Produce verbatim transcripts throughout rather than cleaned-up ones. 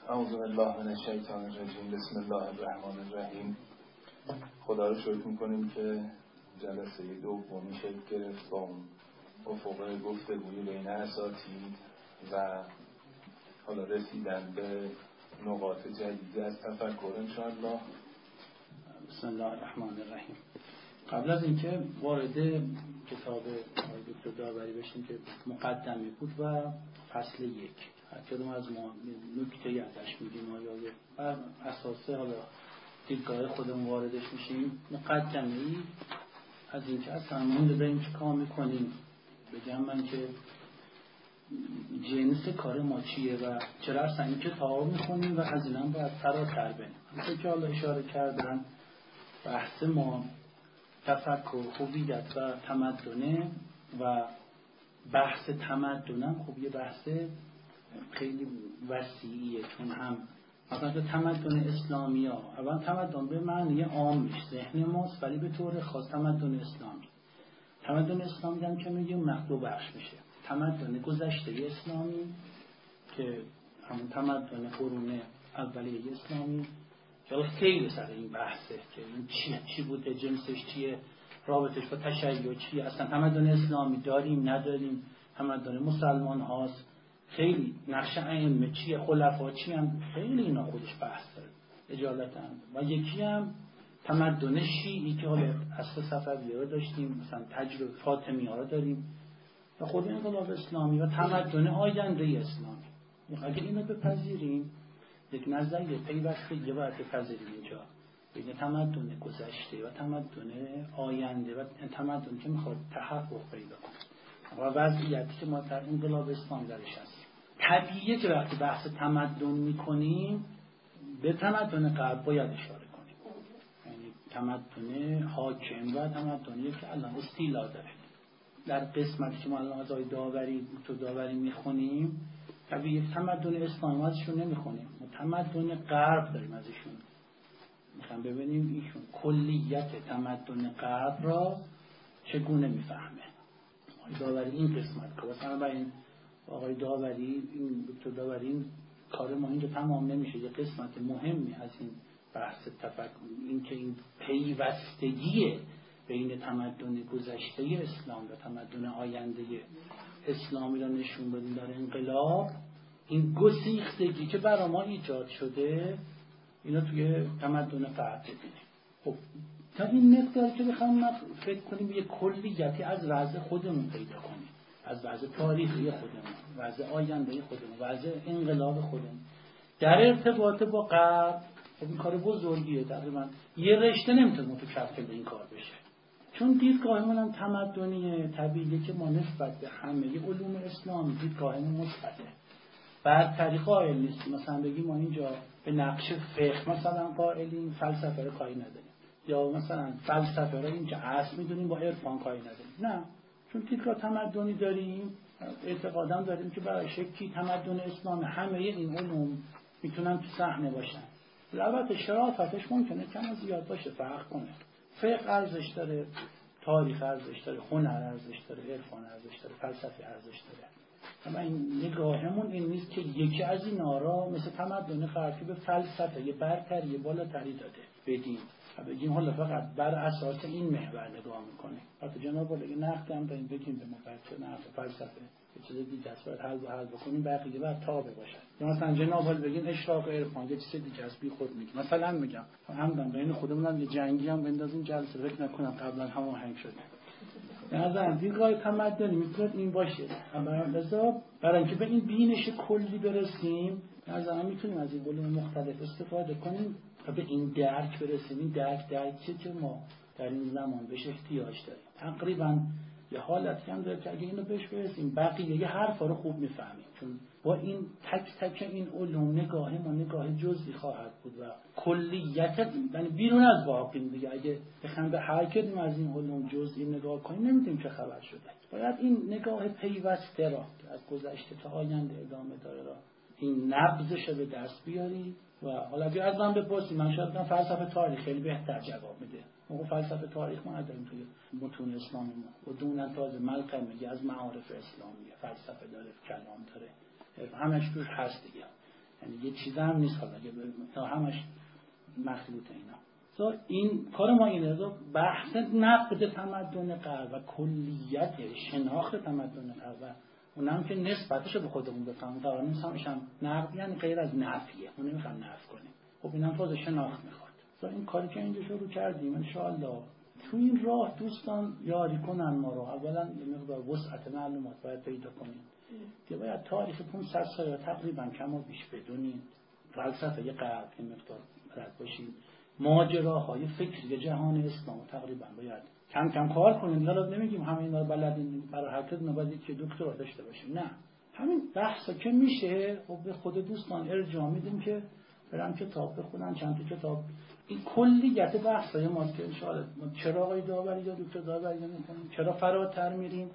اعوذ بالله من الشیطان الرجیم. بسم الله الرحمن الرحیم. خدا رو شکر میکنیم که جلسه دومی شکل گرفت با اون افق گفتگوی بین اساتید و حالا رسیدن به نقاط جدیدی از تفکر انشاءالله. بسم الله الرحمن الرحیم. قبل از اینکه وارد کتاب دکتر داوری بشیم که مقدمه بود و فصل یک هر کدوم از ما نکته ازش میگیم یا بر اساس حالا دیدگاه خودمون واردش میشیم. مقدمه ای از اینکه اصلا ما داریم چه کار میکنیم، بگم من که جنس کار ما چیه و چرا اصلا این کتاب میخونیم و از این هم باید فراتر بریم. همونطور که حالا اشاره کردن بحث ما تفکر، هویت و تمدنه و بحث تمدنم خب یه بحث خیلی وسیعیه، چون هم مثلا تمدن اسلامی ها اول تمدن به معنی عامش ذهن ماست، ولی به طور خاص تمدن اسلامی تمدن اسلامی هم که میگیم مخلوق بخش میشه. تمدن گذشته اسلامی که همون تمدن قرون اولیه اسلامی که خیلی سر این بحثه که این چیه، چی بوده، جنسش چیه، رابطش با تشیع چیه، اصلا تمدن اسلامی داریم نداریم، تمدن مسلمان هاست، خیلی نقش ائمه چیه، خلفا چی هم، خیلی اینا خودش بحث داره اجالتا. و یکی هم تمدن شیعی که حالا اصل صفویه رو داشتیم، مثلا تجربه فاطمی ها رو داریم و خود انقلاب اسلامی و تمدن آینده اسلامی. اگه اینو بپذیریم یک نظریه پیوستگی باید بپذیریم اینجا بین تمدن گذشته و تمدن آینده و تمدن که میخواد تحقق پیدا کنه و وضعیتی که ما در انقلاب اسلامی درش هستیم. طبیعیه که وقتی بحث تمدن میکنیم به تمدن غرب باید اشاره کنیم، یعنی تمدن حاکم و تمدنی که الان استیلا داره. در قسمتی که ما الان از آیه داوری تو داوری میخونیم طبیعی تمدن اسلامی ازشون نمیخونیم، ما تمدن غرب داریم ازشون میخوام ببینیم ایشون کلیت تمدن غرب را چگونه میفهمه. آقای داوری این قسمت که مثلا برای این آقای داوری این دکتر داوری این کار ما اینجا تمام نمیشه. یه قسمت مهمی از این بحث تفکر این که این پیوستگی بین تمدن گذشته اسلام و تمدن آینده اسلامی را نشون بدیم در انقلاب. این گسیختگی که برای ما ایجاد شده اینا توی تمدن غرب ببینیم. خب تا این مقدار که بخوام فکر کنیم یه کلیتی از وضع خودمون پیدا کنیم، از وضع تاریخی خودمون، وضع آینده خودمون، وضع انقلاب خودمون در ارتباط با غرب. خب این کار بزرگیه، تقریبا یه رشته نمیتونه متشکل این کار بشه، چون دیدگاهمون هم تمدنیه. طبیعیه که ما نسبت به همه علوم اسلامی دیدگاهمون مثبته، برتری قائل نیستیم. مثلا بگیم ما اینجا به نقش فقه مثلا قائلیم، فلسفه رو کاری نداریم، یا مثلا فلسفه رو اینجا اصل میدونیم با عرفان کاری نداریم. نه، چون دیدگاه تمدنی داریم، اعتقادم داریم که برای شکلی تمدن اسلام همه این علوم میتونن تو صحنه باشن. البته شرافتش ممکنه کم زیاد باشه، فرق کنه. فقه ارزش داره، تاریخ ارزش داره، هنر ارزش داره، عرفان ارزش داره، فلسفه ارزش داره. اما این نگاهمون این نیست که یکی از اینا را مثل تمدن غربی به فلسفه یه برتری بالاتری داده بدیم و بگیم حالا فقط بر اساس این محور نگاه میکنه. حتی جناب ولی نقد هم داریم بگیم به مفکر نقد فلسفه یه چیز دیگه است، باید حل و حل بکنیم، بقیه باید تابع باشد. یا مثلا جناب ولی بگیم اشراق عرفان یه چیز دیگه است، بی خود میگیم. مثلا میگم همدم بین خودمون هم یه جنگی هم بندازیم جلسه، فکر نکنم قبلا هماهنگ شده. نظر دیدگاه تمدنی میتونه این باشه. اما لذا برای اینکه به این بینش کلی برسیم نظر میتونیم از این علوم مختلف استفاده کنیم تا به این درک برسیم. این درک درکی که ما در این زمان بهش احتیاج داریم. تقریبا یه حالتی هم داره که اگه اینو بهش برسیم بقیه یه حرفا رو خوب میفهمیم، چون با این تک تک این علوم نگاه ما نگاه جزئی خواهد بود و کلیت یعنی بیرون از واقعی دیگه. اگه بخوایم به هر کدوم از این علوم جزئی نگاه کنیم نمی‌دونیم چه خبر شده. باید این نگاه پیوسته را از گذشته تا آینده ادامه داره را این نبضش رو به دست بیاری. و حالا اگه از من بپرسید من شاید بگم فلسفه تاریخ خیلی بهتر جواب میده. ما فلسفه تاریخ ما نداریم توی متون اسلامی ما و دونن تازه ملکه میگه از معارف اسلامیه، فلسفه داره، کلام داره، همش توش هست دیگه. یعنی یه چیز هم نیست حالا که همش مخلوط اینا. تو این کار ما اینه، بحث نقد تمدن غرب و کلیت شناخت تمدن غرب و اونم که نسبتش رو به خودمون بفهمیم. تا الان همش هم نقد یعنی غیر از نفیه، اون نمیخوام نفی کنیم. خب اینم فاز شناخت میخواد. تو این کاری که اینجا شروع کردیم ان شاء الله تو این راه دوستان یاری کنن ما رو. اولا یه مقدار وسعت معلومات باید پیدا کنیم که باید تاریخ پانصد سال تقریبا کم و بیش بدونیم، فلسفه غرب یه مقدار بلد باشیم، ماجراهای فکری جهان اسلام تقریبا باید کم کم کار کنیم. حالا نمیگیم همه اینا رو بلدیم، برای هر کس نباید که دکترا داشته باشیم، نه، همین بحثا که میشه خب به خود دوستان ارجاع میدیم که برن کتاب بخونن، چند تا کتاب. این کلیت بحثای ما که ان شاء الله چرا آقای داوری یا دکتر داوری نمی‌کنیم، چرا فراتر میریم،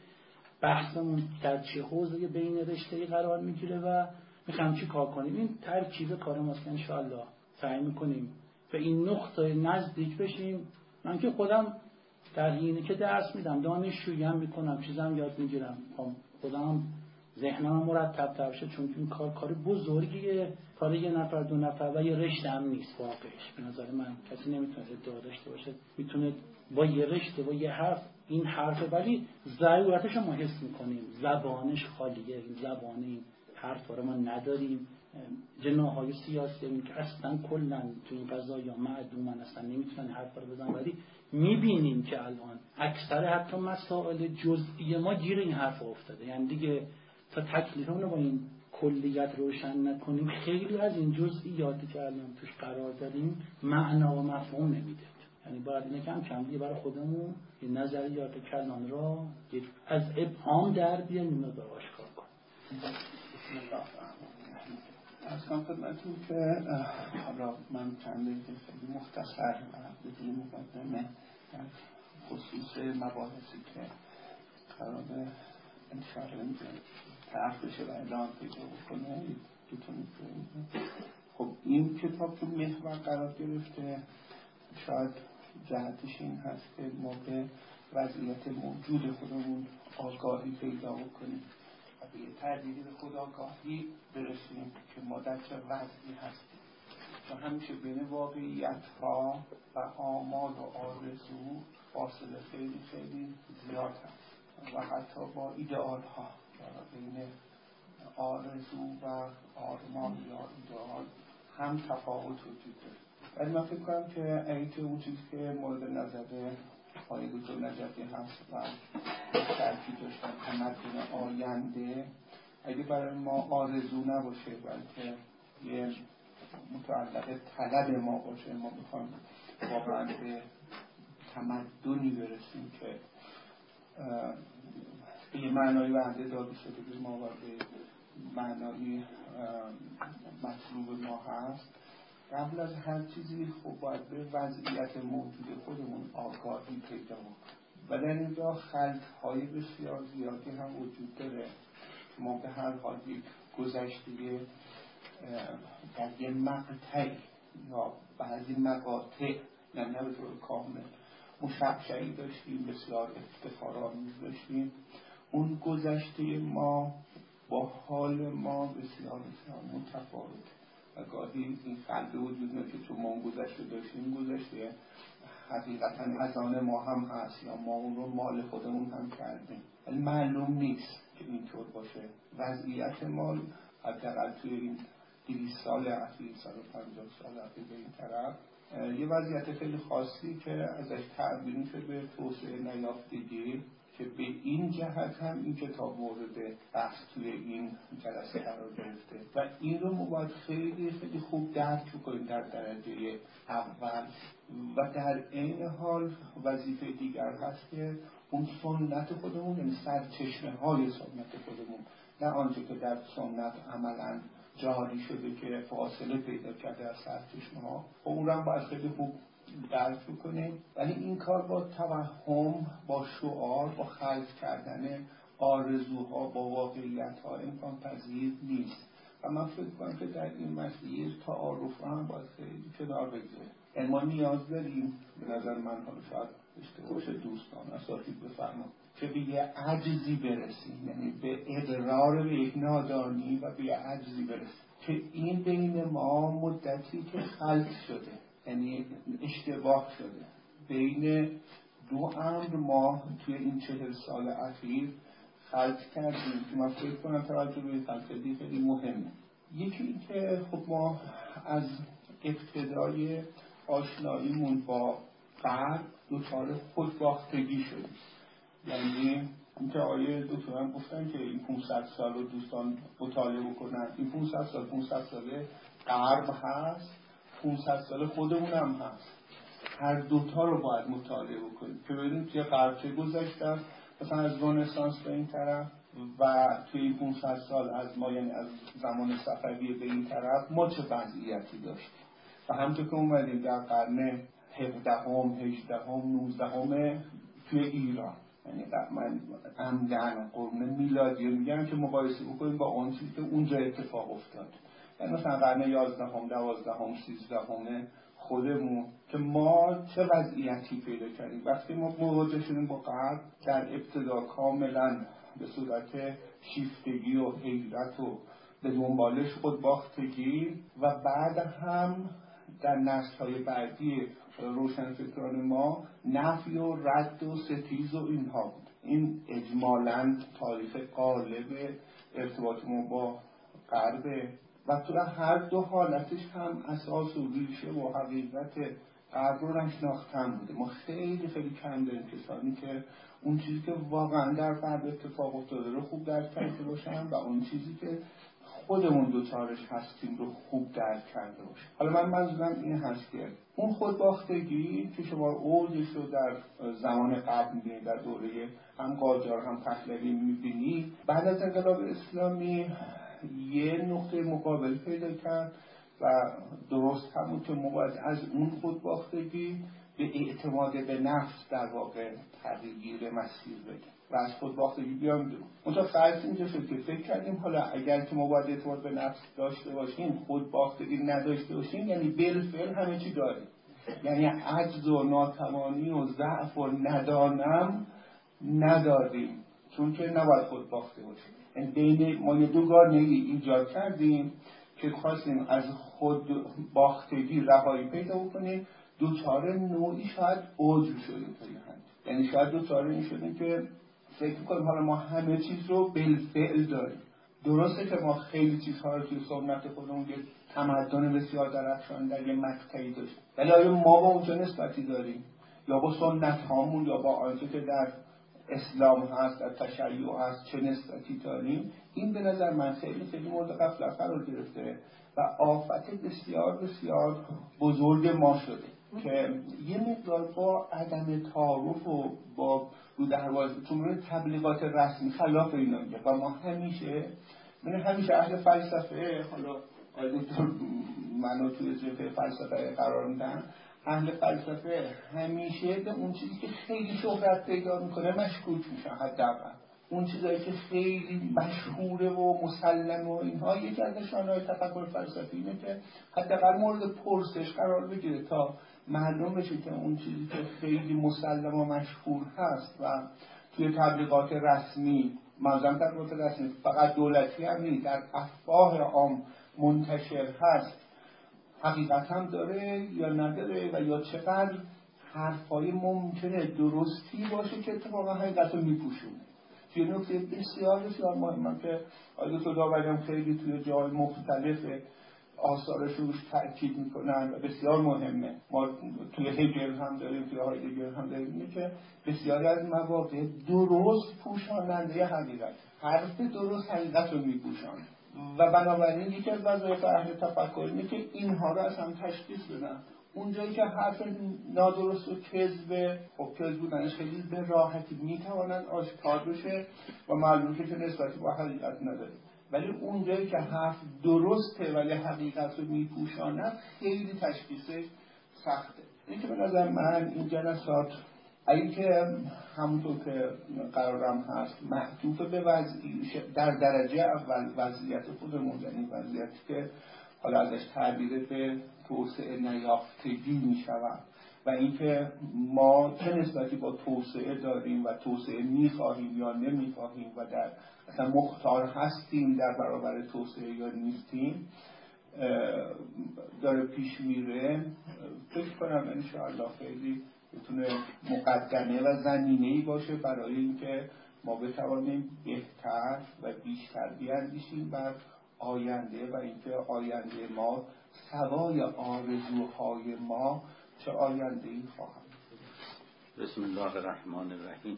بحثمون در چه حوزه بین رشته‌ای قرار میگیره و میخوام چی کار کنیم. این ترکیب کار ماست که ان شاء الله سعی میکنیم به این نقطه نزدیک بشیم. من که خودم در حینی که درس میدم دانشجویی هم میکنم، چیزام یاد میگیرم، خودم ذهنم مرتب تر شه، چون این کار کار بزرگیه، کار یه نفر دو نفر و یه رشته هم نیست. واقعش به نظر من کسی نمیتونه ادعا داشته باشه میتونه با یه رشته با یه حرف این حرف، ولی ضرورتش ما حس میکنیم، زبانش خالیه، این زبان این حرف رو ما نداریم. جناح‌های سیاسی این که اصلا کلا تو این قضایا معدومن، اصلا نمیتونن حرف رو بزنن، ولی میبینیم که الان اکثر حتی مسائل جزئی ما گیر این حرف افتاده. یعنی دیگه تا تکلیفمون رو با این کلیت روشن نکنیم خیلی از این جزئیاتی که الان توش قرار داریم معنا و مفهوم نمیده. یعنی باید اینه کم کم دیگه برای خودمون این نظریات کلان را از ابهام در بیاریم، مقدار آشکار کنیم. بسم الله الرحمن الرحیم. از کنم خدمتتون که حالا من چند دقیقه خیلی مختصر و بدون مقدمه در خصوص مباحثی که قرار انشاءالله اینجا طرح بشه و اعلام پیدا بکنه بتونید ببینید. خب این کتاب تو محور قرار گرفته، شاید جهتش این هست که ما به وضعیت موجود خودمون آگاهی پیدا بکنیم و به یه تعبیری به خودآگاهی برسیم که ما در چه وضعی هستیم. و همیشه بین واقعیت ها و آمال و آرزو فاصله خیلی خیلی زیاد هست و حتی با ایدئال ها بین آرزو و آرمان یا ایدئال هم تفاوت وجود داره. ولی من فکر کنم که اگه اون چیزی که مورد نظر آقای دکتر نجفی هست و ترکیب داشتن تمدن آینده، اگه برای ما آرزو نباشه بلکه یه متعلق طلب ما باشه، ما بخوایم واقعا به تمدنی برسیم که به یه معنایی وحده داده شده به ما و به معنایی مطلوب ما هست، قبل از هر چیزی خب باید به وضعیت موجود خودمون آگاهی پیدا کنیم. و در اینجا خلط‌های بسیار زیادی هم وجود داره. ما به هر حال یک گذشته در یه مقطع یا بعضی مقاطع، نه نه به طور کامل، مشخصی داشتیم، بسیار افتخارآمیز داشتیم. اون گذشته ما با حال ما بسیار بسیار متفاوته و گاهی این خلطه وجود نداره که چون ما اون گذشته داشتیم، گذشته حقیقتا از آن ما هم هست یا ما اون رو مال خودمون هم کردیم، ولی معلوم نیست که اینطور باشه. وضعیت ما حداقل توی این دویست سال اخیر، صد و پنجاه سال اخیر به این طرف، یه وضعیت خیلی خاصی که ازش تعبیر میشه به توسعه نیافتگی، که به این جهت هم این کتاب مورد بحث توی این جلسه قرار گرفته و این رو ما باید خیلی خیلی خوب درک کنیم در درجه اول. و در این حال وظیفه دیگر هست که اون سنت خودمون، یعنی سرچشمه های سنت خودمون، نه آنچه که در سنت عملاً جاری شده که فاصله پیدا کرده از سرچشمه ها، و اون رو هم باید خیلی خوب درک کنیم. ولی این کار با توهم، با شعار، با خلط کردن آرزوها با واقعیت ها امکان پذیر نیست و من فکر کنم که در این مسیر تعارف هم باید خیلی کنار بگذاره. یعنی ما نیاز داریم، به نظر من، حالا شاید اشتباهش دوستان اساتید بفرمایید، که به یه عجزی برسیم، یعنی به اقرار به یک نادانی و به یه عجزی برسیم که این بین ما مدتی که خلط شده، یعنی اشتباه شده بین دو امر ما توی این چهل سال اخیر خلط کردیم که من فکر کنم توجه به خلطی خیلی مهمه. یکی این که خب ما از ابتدای آشناییمون با غرب دچار خودباختگی شدیم. یعنی اینکه آیه دکتر هم گفتن که این پانصد سال رو دوستان مطالعه بکنن، این پانصد سال پانصد ساله غرب هست، پانصد سال خودمون هم هست. هر دوتا رو باید مطالعه بکنیم که ببینیم توی غرب چه گذشته، مثلا از رنسانس به این طرف و توی این پانصد سال از ما، یعنی از زمان صفویه به این طرف ما چه وضعیتی داشتیم. و همونطور که اومدیم در قرن هفدهم، هجدهم، نوزدهم توی ایران، یعنی من عمدن قرن میلادی میگم که مقایسه بکنیم با اون چیزی که اونجا اتفاق افتاد، یعنی مثلا قرن یازدهم، دوازدهم، سیزدهم خودمون که ما چه وضعیتی پیدا کردیم. وقتی ما مواجه شدیم با غرب در ابتدا کاملا به صورت شیفتگی و حیرت و به دنبالش خودباختگی و بعد هم در نسل‌های بعدی روشنفکران ما نفی و رد و ستیز و اینها بود. این اجمالاً تاریخ غالب ارتباط ما با غرب و تو هر دو حالتش هم اساس و ریشه و حقیقت غرب رو نشناختن بوده. ما خیلی خیلی کم داریم کسانی که اون چیزی که واقعا در غرب اتفاق افتاده رو خوب درک کرده باشن و اون چیزی که خودمون دوچارش هستیم رو خوب درک کرده باشیم. حالا من منظورم این هست که اون خودباختگی که شما اوجش رو در زمان قبل می‌بینید، در دوره هم قاجار هم پهلوی می‌بینید، بعد از انقلاب اسلامی یه نقطه مقابل پیدا کرد و درست همون که ما باید از اون خودباختگی به اعتماد به نفس در واقع تغییر مسیر بدیم و از خودباختگی بیام بیرون. منتها فرض اینجا شد که فکر کردیم حالا اگر که ما باید اعتماد به نفس داشته باشیم، خودباختگی نداشته باشیم، یعنی بالفعل همه چی داریم، یعنی عجز و ناتوانی و ضعف و ندانم نداریم، چون که نباید خودباخته باشیم. یعنی بین ما یه دوگانگی ایجاد کردیم که خواستیم از خود باختگی رهایی پیدا بکنیم. دوچاره نوعی شاید عجب شدیم توی هم، یعنی شاید دوچاره این شدیم که فکر کنیم حالا ما همه چیز رو بالفعل داریم. درسته که ما خیلی چیزها رو توی سنت خودمون یه تمدن بسیار درخشان در یه مقطعی داشتیم، ولی آیا ما با اونجا نسبتی داریم یا با سنت هامون یا با آنچه که در اسلام هست، در تشیع هست چه نسبتی داریم؟ این به نظر من خیلی خیلی مورد غفلت قرار گرفته و آفت بسیار بسیار بزرگ ما شده که یه مقدار با عدم تعارف و با رو دروازه چون تبلیغات رسمی خلاف اینا میگه و ما همیشه من همیشه اهل فلسفه، حالا دکتر منو توی جبهه فلسفه قرار میدن، اهل فلسفه همیشه به اون چیزی که خیلی شهرت پیدا میکنه مشکوک میشن. حداقل اون چیزایی که خیلی مشهوره و مسلمه و اینها، یکی از نشانه‌های تفکر فلسفی اینه که حداقل مورد پرسش قرار بگیره تا معلوم بشه که اون چیزی که خیلی مسلم و مشهور هست و توی تبلیغات رسمی، منظورم تبلیغات رسمی فقط دولتی هم نیست، در افواه عام منتشر هست، حقیقت هم داره یا نداره و یا چقدر حرفای ممکنه درستی باشه که اتفاقا حقیقت رو میپوشونه. توی نکته بسیار بسیار مهمم که آیه دکتر داوری هم خیلی توی جای مختلف آثارش روش تأکید میکنن و بسیار مهمه. ما توی هگل هم داریم، توی هایدگر هم داریم، اینه که بسیاری از مواقع درست پوشاننده حقیقت، حرف درست حقیقت رو میپوشانه و بنابراین یکی از وظایف اهل تفکر اینه که اینها رو از هم تشخیص بدن. اونجایی که حرف نادرست و کذبه، خب کذب بودنش خیلی به راحتی میتواند آشکار بشه و معلوم شه که نسبتی با حقیقت نداره، ولی اونجایی که حرف درسته ولی حقیقت رو میپوشاند خیلی تشخیصش سخته. این که به نظر من این جلسات اگه که همونطور که قرارم هست معطوف به وضعی در درجه اول وضعیت خودمون، یعنی وضعیتی که حالا ازش تعبیر به توسعه نیافتگی می شود و اینکه ما چه نسبتی با توسعه داریم و توسعه می خواهیم یا نمی خواهیم و در اصلا مختار هستیم در برابر توسعه یا نیستیم داره پیش میره. فکر کنم انشاءالله خیلی بتونه مقدمه و زمینه‌ای باشه برای اینکه ما بتوانیم بهتر و بیشتر بیاندیشیم بر آینده و اینکه آینده ما سوای آرزوهای ما چه آینده‌ای خواهد. بسم الله الرحمن الرحیم.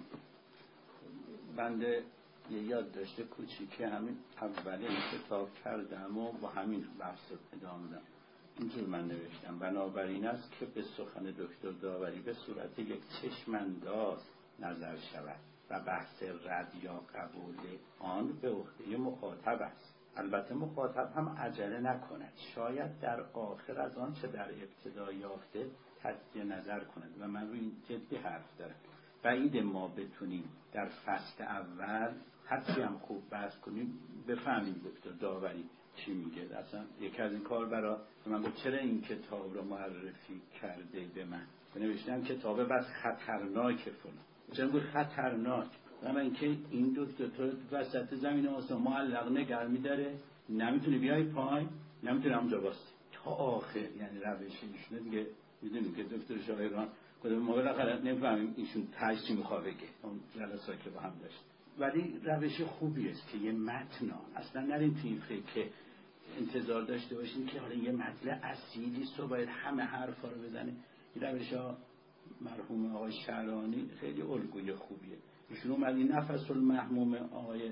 بنده یه یادداشت کوچیکی همین اول این کتاب کردم و با همین بحث ادامه دادم. اینجور من نوشتم: بنابراین است که به سخن دکتر داوری به صورت یک چشمانداز نظر شود و بحث رد یا قبول آن به عهده مخاطب است. البته مخاطب هم عجله نکند، شاید در آخر از آن چه در ابتدا یافته تجدید نظر کند و من روی این جدی حرف دارم. بعید ما بتونیم در فصل اول حتی هم خوب بحث کنیم بفهمیم دکتر داوری چی میگه. اصلا یکی از این کار برای من گفت چرا این کتاب رو معرفی کرده به من، نوشتم کتاب بس خطرناکه فلان. چرا گفت خطرناک؟ اما اینکه این دکتر تو وسط زمین آسمان معلق نگر میداره، نمیتونی بیای پایین، نمیتونی همونجا باستی تا آخر. یعنی روش ایشونه دیگه میدونیم که دکتر شاعران کدوم ما بالاخره نمیفهمیم ایشون تاش چی میخواد بگه، اون جلساتی که با هم داشت. ولی روش خوبی است که یه متن اصلا نریم توی این فکر که انتظار داشته باشیم که حالا یه متن اصیلی است و باید همه حرفا رو بزنه. این روشا مرحوم آقای شعرانی خیلی الگوی خوبیه. ایشون اومد این نفس المحموم آقای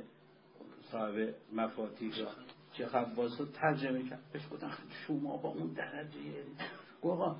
صاحب مفاتیح چه خواص رو ترجمه کرد. بهش گفتن شما با اون درجه گوها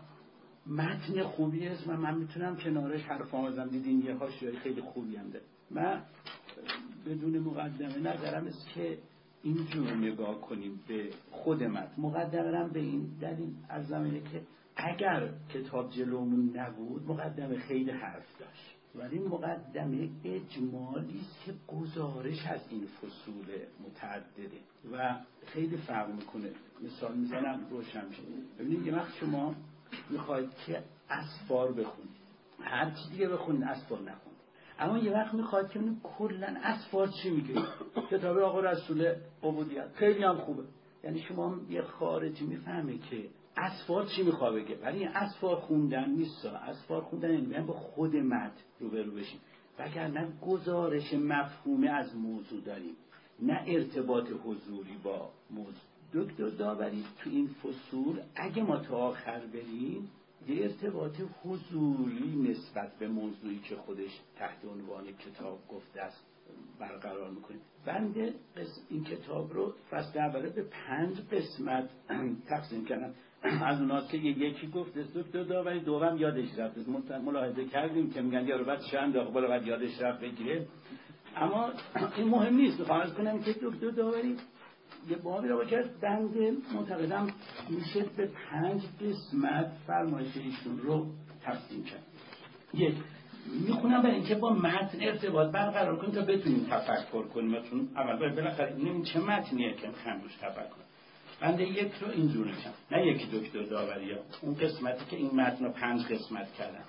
متن خوبی است و من میتونم کنارش حرفام بزنم. دیدین یه حاشیه خیلی خوبی هم داره. من بدون مقدمه نظرم است که اینجور نگاه کنیم به خود متن. مقدمه به این دلیل از زمینه که اگر کتاب جلومون نبود مقدمه خیلی حرف داشت، ولی مقدمه اجمالی است که گزارش از این فصول متعدده و خیلی فرق میکنه. مثال میزنم روشن شه. ببینید یه وقت شما میخواید که اسفار بخونید، هر چی دیگه بخونید اسفار نخونید، اما یه وقت میخواید که ببینید کلا اسفار چی میگه. کتاب آقا رسول عبودیت خیلی هم خوبه، یعنی شما یه خارجی میفهمه که اسفار چی میخواد بگه، ولی این اسفار خوندن نیست. اسفار خوندن یعنی با خود متن روبرو بشیم، وگرنه گزارش مفهومی از موضوع داریم، نه ارتباط حضوری با موضوع. دکتر داوری تو این فصول اگه ما تا آخر بریم یه ارتباط حضوری نسبت به موضوعی که خودش تحت عنوان کتاب گفته است برقرار میکنیم. بنده این کتاب رو فصل اوله به پنج قسمت تقسیم کردم. از اوناست که یکی گفت دکتر داوری، دوم یادش رفت. ملاحظه کردیم که میگن یارو بعد چند دقیقه بالا بعد یادش رفت بگیره، اما این مهم نیست. میخوام کنم که دکتر داوری یه بابی رو کرد. بنده معتقدم میشه به پنج قسمت فرمایش ایشون رو تقسیم کرد. یک، میخونم برای اینکه با متن ارتباط برقرار کنیم تا بتونیم تفکر کنیم، چون اول باید بالاخره این چه متنیه که میخوایم روش تفکر. بنده یک رو اینجور نشم، نه یکی دکتر داوری ها، اون قسمتی که این متن رو پنج قسمت کردن.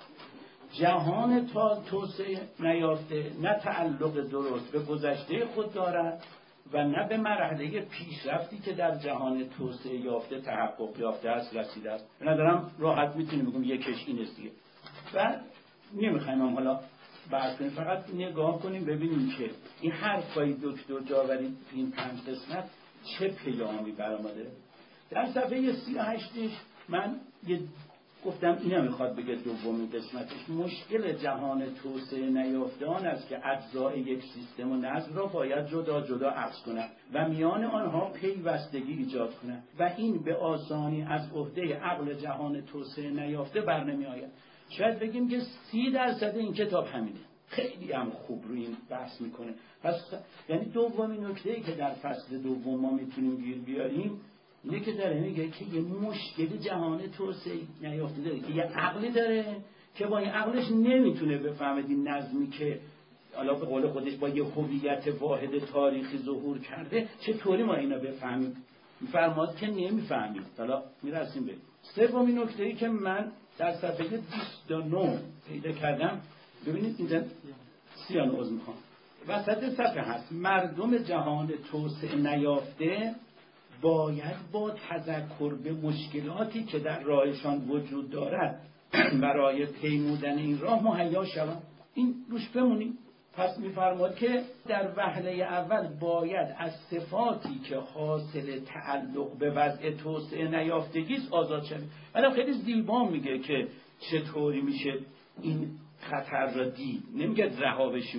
جهان تا توسعه نیافته نه تعلق درست به گذشته خود دارد و نه به مرحله پیشرفتی که در جهان توسعه یافته تحقق یافته است رسیده است. به نظرم راحت میتونیم بگم یکیش این است دیگه. و نمیخوایم هم حالا بحث کنیم، فقط نگاه کنیم ببینیم که این حرفای دکتر داوری این پنج قسمت چه پیامی برآمده. در صفحه سی و هشتش من یه گفتم اینا میخواد بگه دومین قسمتش مشکل جهان توسعه نیافته آن است که اجزای یک سیستم و نظم را باید جدا جدا عکس کنند و میان آنها پیوستگی ایجاد کنند و این به آسانی از عهده عقل جهان توسعه نیافته بر نمی آید. شاید بگیم که سی درصد این کتاب همینه. خیلی هم خوب روی این بحث میکنه. پس یعنی دومین نکته‌ای که در فصل دوم ما میتونیم گیر بیاریم اینه که داره میگه که یه مشکل جهان توسعه نیافته داره که یه عقلی داره که با این عقلش نمیتونه بفهمه این نظمی که حالا به قول خودش با یه هویت واحد تاریخی ظهور کرده چطوری ما اینا بفهمیم. میفرماد که نمیفهمید. حالا میرسیم به سومین نکته‌ای که من در صفحه بیست و نه پیدا کردم. ببینید اینجا سیان عضو میخوام وسط صفحه هست: مردم جهان توسعه نیافته باید با تذکر به مشکلاتی که در راهشان وجود دارد برای پیمودن این راه مهیا شوند. این روش بمونید. پس میفرماد که در وهله اول باید از صفاتی که حاصل تعلق به وضع توسعه نیافتگی است آزاد شوید. بعد خیلی زیبا میگه که چطوری میشه این خطر را دید. نمیگه رها بشیم.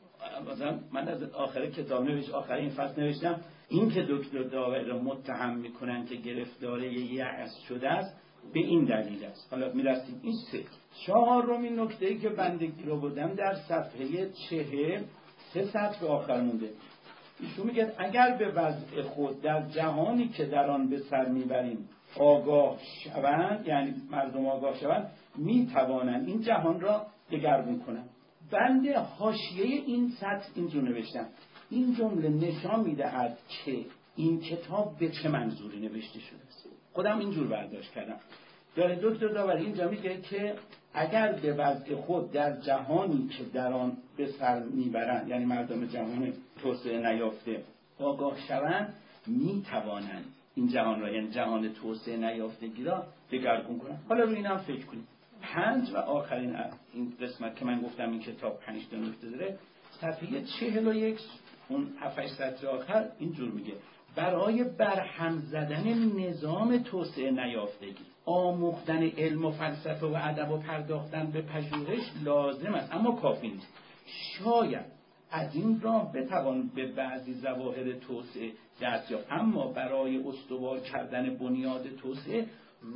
مثلا من از آخر کتاب نوشت، آخرین فصل نوشتم این که دکتر داوری را متهم میکنن که گرفتار یأس شده است به این دلیل است. حالا میرسیم این سه چهارمین نکته‌ای که بندگی رو بودم در صفحه چهل سه سطر آخر مونده. ایشون میگه اگر به وضع خود در جهانی که در آن به سر میبریم آگاه شوند، یعنی مردم آگاه شوند، میتوانند این جهان را دگرگون کنند. بنده حاشیه این سطر اینجور نوشتم: این جمله نشان میدهد که این کتاب به چه منظوری نوشته شده است. خودم اینجور برداشت کردم. داره دکتر داوری اینجا میگه که اگر به وضع خود در جهانی که در آن به سر میبرند، یعنی مردم جهان توسعه نیافته آگاه شوند، میتوانند این جهان را، یعنی جهان توسعه نیافتگی را دگرگون کنند. حالا روی اینم فکر کنید. پنج و آخرین این قسمت که من گفتم این کتاب پنج تا نکته داره، صفحه چهل و یک اون هفت سطر آخر اینجور میگه: برای برهم زدن نظام توسعه نیافتگی آموختن علم و فلسفه و ادب و پرداختن به پژوهش لازم است، اما کافی نیست. شاید از این راه بتوان به بعضی ظواهر توسعه دست یافت، اما برای استوار کردن بنیاد توسعه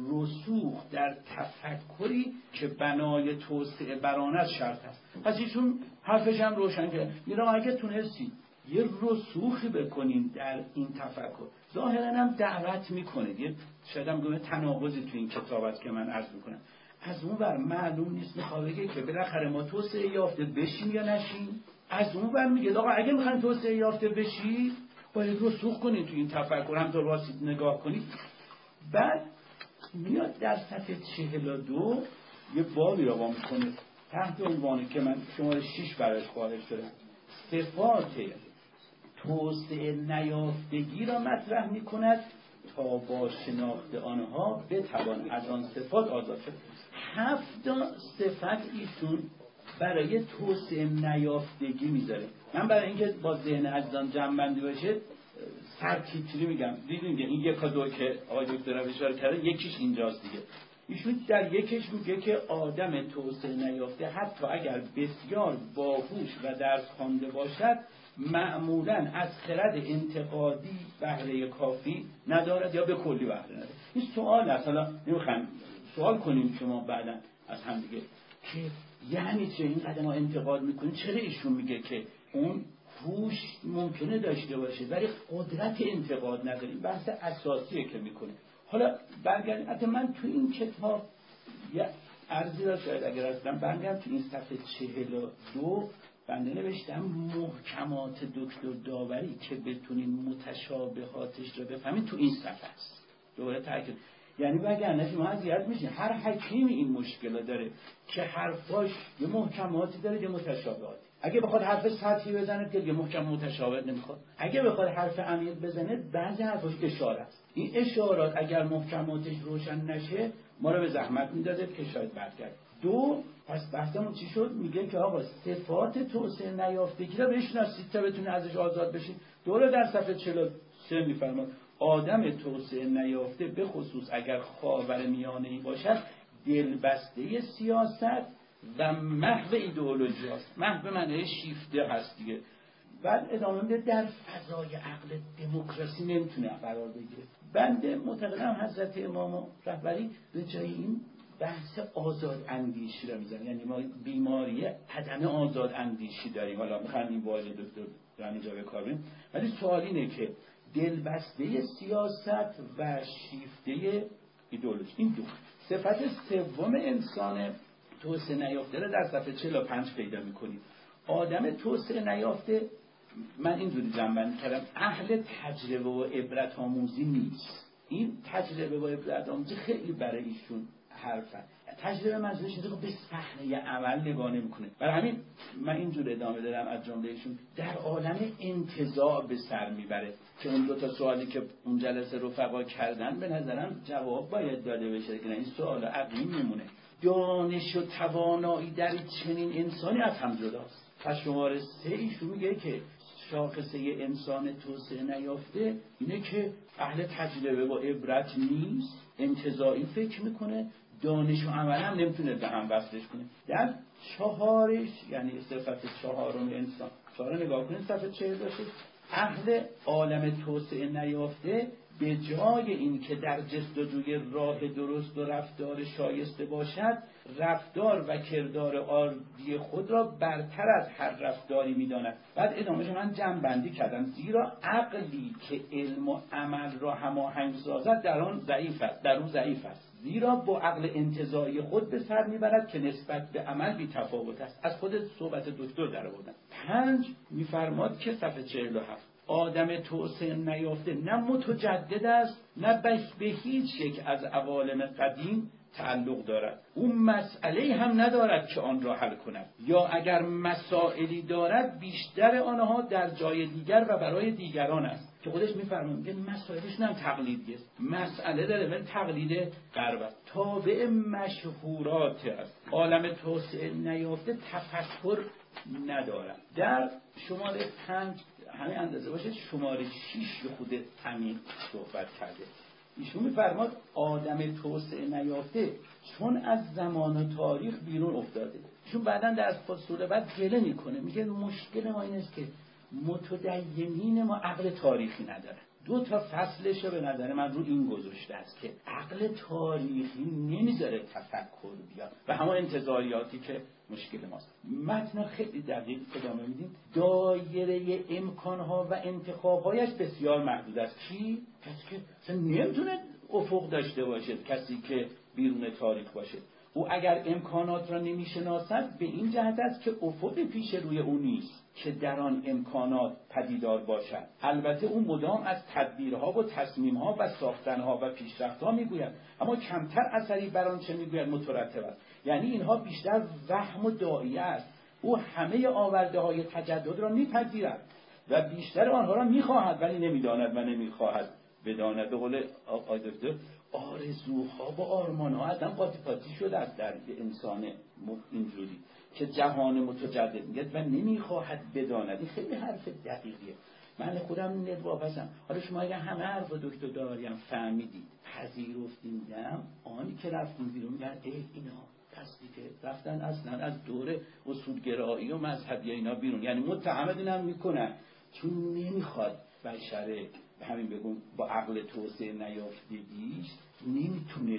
رسوخ در تفکری که بنای توسعه برآن است شرط است. پس ایشون حرفش هم روشن کرد. میرا اگه تونستید یه رسوخی بکنین در این تفکر، ظاهرا هم دعوت میکنه. یه شاید هم گونه تناقضی تو این کتاب است که من عرض میکنم. از اون ور معلوم نیست میخواد بگه که بالاخره ما توسعه یافته بشیم یا نشیم. از اون ور میگه آقا اگه میخواین توسعه یافته بشید باید رسوخ کنین تو این تفکر، هم تو واسید نگاه کنید. بعد میاد در صفحه چهل و دو یه بابی را با میکنه تحت عنوانی که من شماره شش برایش خواهش شدم: صفات توسعه نیافتگی را مطرح میکند تا با شناخت آنها بتوان از آن صفات آزاد شد. هفت صفت ایشون برای توسعه نیافتگی میذاره. من برای اینکه با ذهن عزیزان جمع بندی باشه سرتیتری میگم. دیدین که این یک دو که آقای دکتر اشاره کرده یکیش اینجاست دیگه. ایشون در یکیش میگه که آدم توسعه نیافته حتی اگر بسیار باهوش و درس خوانده باشد معمولاً از خرد انتقادی بهره کافی ندارد یا به کلی بهره ندارد. این سوال است. حالا نمیخوام سوال کنیم شما بعداً از هم دیگه که یعنی چه اینقدر ما انتقاد میکنیم؟ چرا ایشون میگه که اون هوش ممکنه داشته باشه ولی قدرت انتقاد نداریم؟ بحث اساسیه که میکنه. حالا برگردیم. حتی من تو این کتاب یه عرضی را شاید اگر هستم برگردم تو این صفحه چهل و دو بنده نوشتم محکمات دکتر داوری که بتونین متشابهاتش رو بفهمین تو این صفحه است. دوباره تاکید، یعنی وگرنه شما اذیت میشین. هر حکیمی این مشکل داره که حرفاش یه محکماتی داره یه متشابهاتی. اگه بخواد حرف سطحی بزنه که یه محکم متشابه نمیخواد. اگه بخواد حرف عمیق بزنه بعضی حرفاش اشاره است. این اشارات اگر محکماتش روشن نشه ما رو به زحمت میندازه که شاید برگرد. دو، پس بحثمون چی شد؟ میگه که آقا صفات توسعه نیافتگی رو بشناسید تا بتونه ازش آزاد بشید. دوره در صفحه چهل و سه میفرماد آدم توسعه نیافته به خصوص اگر خاورمیانه‌ای باشد دلبسته سیاست و محو ایدئولوژی هست. محو معنی شیفته هست دیگه. بعد ادامه میده در فضای عقل دموکراسی نمیتونه قرار بگیره. بنده معتقدم حضرت امام رهبری به جای این بحث آزاد اندیشی رو میزنه. یعنی ما بیماری عدم آزاد اندیشی داریم. حالا میخوام این واژه دکتر در اینجا به کار بریم. ولی سوال اینه که دلبسته سیاست و شیفته ایدئولوژی، این دو صفت سوم انسان توسعه نیافته رو در صفحه چهل و پنج پیدا میکنید. آدم توسعه نیافته من اینجوری جنبندی کردم، اهل تجربه و عبرت آموزی نیست. این تجربه و عبرت آموزی خیلی برای ایشون حرفه. تجربه منظورش اینه که به صحنه عمل نگاه نمی‌کنه. برای همین من اینجور ادامه دادم از جمله ایشون، در عالم انتزاع به سر میبره که اون دو تا سوالی که اون جلسه رفقا کردن به نظرم جواب باید داده بشه که این سوال عقلی میمونه. دانش و توانایی در چنین انسانی از هم جداست. پس شماره سه ایشون میگه که شاخصه انسان توسعه نیافته اینه که اهل تجربه و عبرت نیست، انتزاعی فکر میکنه، دانش و عمل هم نمیتونه به هم وصلش کنه. در چهارش یعنی صفت چهارم انسان، چهار نگاه کنید صفت چهل باشه، اهل عالم توسعه نیافته به جای این که در جستجوی راه درست و رفتار شایسته باشد، رفتار و کردار عادی خود را برتر از هر رفتاری می‌داند. بعد ادامهش من جمع بندی کردم، زیرا عقلی که علم و عمل را هماهنگ سازد در آن ضعیف است، در اون ضعیف است. زیرا با عقل انتزاعی خود به سر میبرد که نسبت به عمل بی تفاوت است. از خود صحبت دکتر در آوردن. پنج میفرماد که صفحه چهل و هفت آدم توسعه نیافته نه متجدد است نه به هیچ یک از عوالم قدیم تعلق دارد. اون مسئله هم ندارد که آن را حل کند، یا اگر مسائلی دارد بیشتر آنها در جای دیگر و برای دیگران است که خودش میفرماید که مسائلش هم تقلیدی است. مسئله داره ولی تقلید غرب است، تابع مشهورات است. عالم توسعه نیافته تفکر ندارد. در شماره پنج همین اندازه باشه، شماره شیش خود عمیق صحبت کرده. ایشون میفرماد آدم توسعه نیافته چون از زمان و تاریخ بیرون افتاده. ایشون بعداً در فصول بعد گله میکنه، میگه مشکل ما این است که متدینین ما عقل تاریخی نداره. دو تا فصلش به نظر من رو این گذاشته است که عقل تاریخی نمیذاره تفکر بیاد و همون انتظاریاتی که مشکل ماست. متن خیلی دقیق ادامه میدیم. دایره امکانها و انتخابهایش بسیار محدود است. کی؟ کسی که اصلا نمیتونه افق داشته باشه، کسی که بیرون تاریخ باشه. او اگر امکانات را نمیشناسد به این جهت است که افقی پیش روی او نیست که در آن امکانات پدیدار باشد. البته او مدام از تدبیرها و تصمیمها و ساختنها و پیشرفتها میگوید، اما کمتر اثری بر آن چه میگوید مترتب است. یعنی اینها بیشتر وهم و داعیه است. او همه آورده های تجدد را میپذیرد و بیشتر آنها را میخواهد ولی نمیداند و نمیخواهد بداند. به قول آقای دکتر آرزوها و آرمانها آدم قاطی قاطی شده است در انسان اینجوری که جهان متجدد میگه و نمیخواهد بداند. این خیلی حرف دقیقیه. من خودم ندوابستم. حالا شما اگر همه حرف دکتر داریم فهمیدید، پذیرفتیم، دم آنی که رفتیم بیرون میگن ای اینا کسی که رفتن اصلا از دور اصولگرایی و مذهبی اینا بیرون، یعنی متهمت هم میکنن چون نمیخواد بشره به همین بگم با عقل توسعه نیافتگیش نمیتونه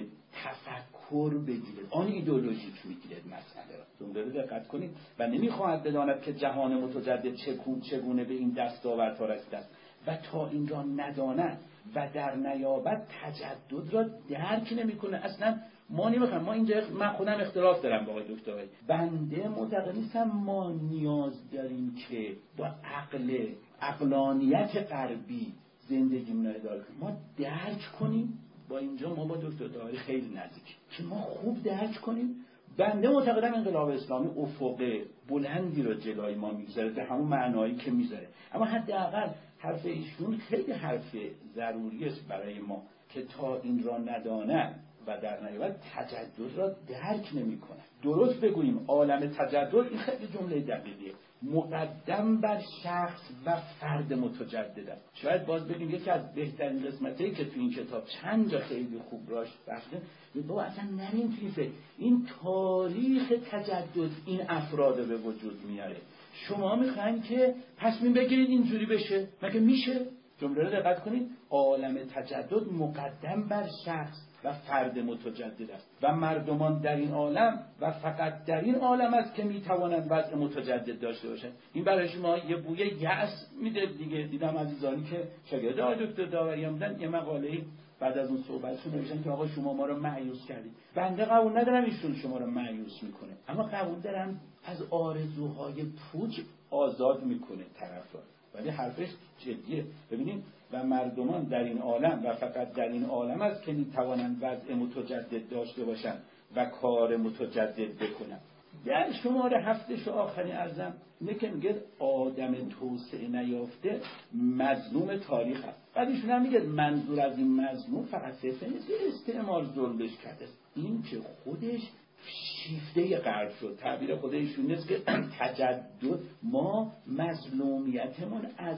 تفکر بگیره، آن ایدئولوژیک میگیره مسئله را. جمله رو دقت کنید. و نمیخواهد بداند که جهان متجدد چگونه به این دستاوردها رسیده است و تا این را نداند و در نیابت تجدد را درک نمیکنه. اصلا ما نمیخوایم، ما اینجا من خودم اختلاف دارم با آقای دکتر، بنده معتقد نیستم ما نیاز داریم که با عقل عقلانیت غربی زندگیمون رو اداره کنیم. ما درک کنیم. با اینجا ما با دکتر داری خیلی نزدیک که ما خوب درک کنیم. بنده معتقدم انقلاب اسلامی افق بلندی رو جلوی ما میگذاره به همون معنایی که میذاره، اما حداقل حرف ایشون خیلی حرف ضروری است برای ما که تا این را ندانه و در نهایت تجدد را درک نمی‌کنه. درست بگوییم عالم تجدد، این خیلی جمله دقیقیه، مقدم بر شخص و فرد متجدد است. شاید باز بگیم یکی از بهترین قسمتایی که تو این کتاب چند جا خیلی خوب راش بحثه، بابا اصلا نریم توی فکر این تاریخ تجدد این افراد به وجود میاره. شما میخواین که تصمیم بگیرید اینجوری بشه، مگه میشه؟ جمله رو دقت کنید. عالم تجدد مقدم بر شخص و فرد متجدد است و مردمان در این عالم و فقط در این عالم است که میتوانند وضع متجدد داشته باشند. این برای شما یه بوی یأس میده دیگه. دیدم عزیزانی که شاگرد آقای دکتر داوریان بودن یه مقاله‌ای بعد از اون صحبتشون نوشتن که آقا شما ما رو مایوس کردید. بنده قبول ندارم ایشون شما رو مایوس میکنه، اما قبول دارم از آرزوهای پوچ آزاد میکنه طرف را. ولی حرفش جدیه. ببینید و مردمان در این عالم و فقط در این عالم است که میتوانند وضع متجدد داشته باشند و کار متجدد بکنند. در شماره هفتش آخرین ارزم اینه که میگه آدم توسعه نیافته مظلوم تاریخ هست. بعد ایشون هم میگه منظور از این مظلوم فقط صرف نیست که استعمار ظلمش کرده، این که خودش شیفته غرب شد. تعبیر خود ایشون نیست که تجدد، ما مظلومیتمون از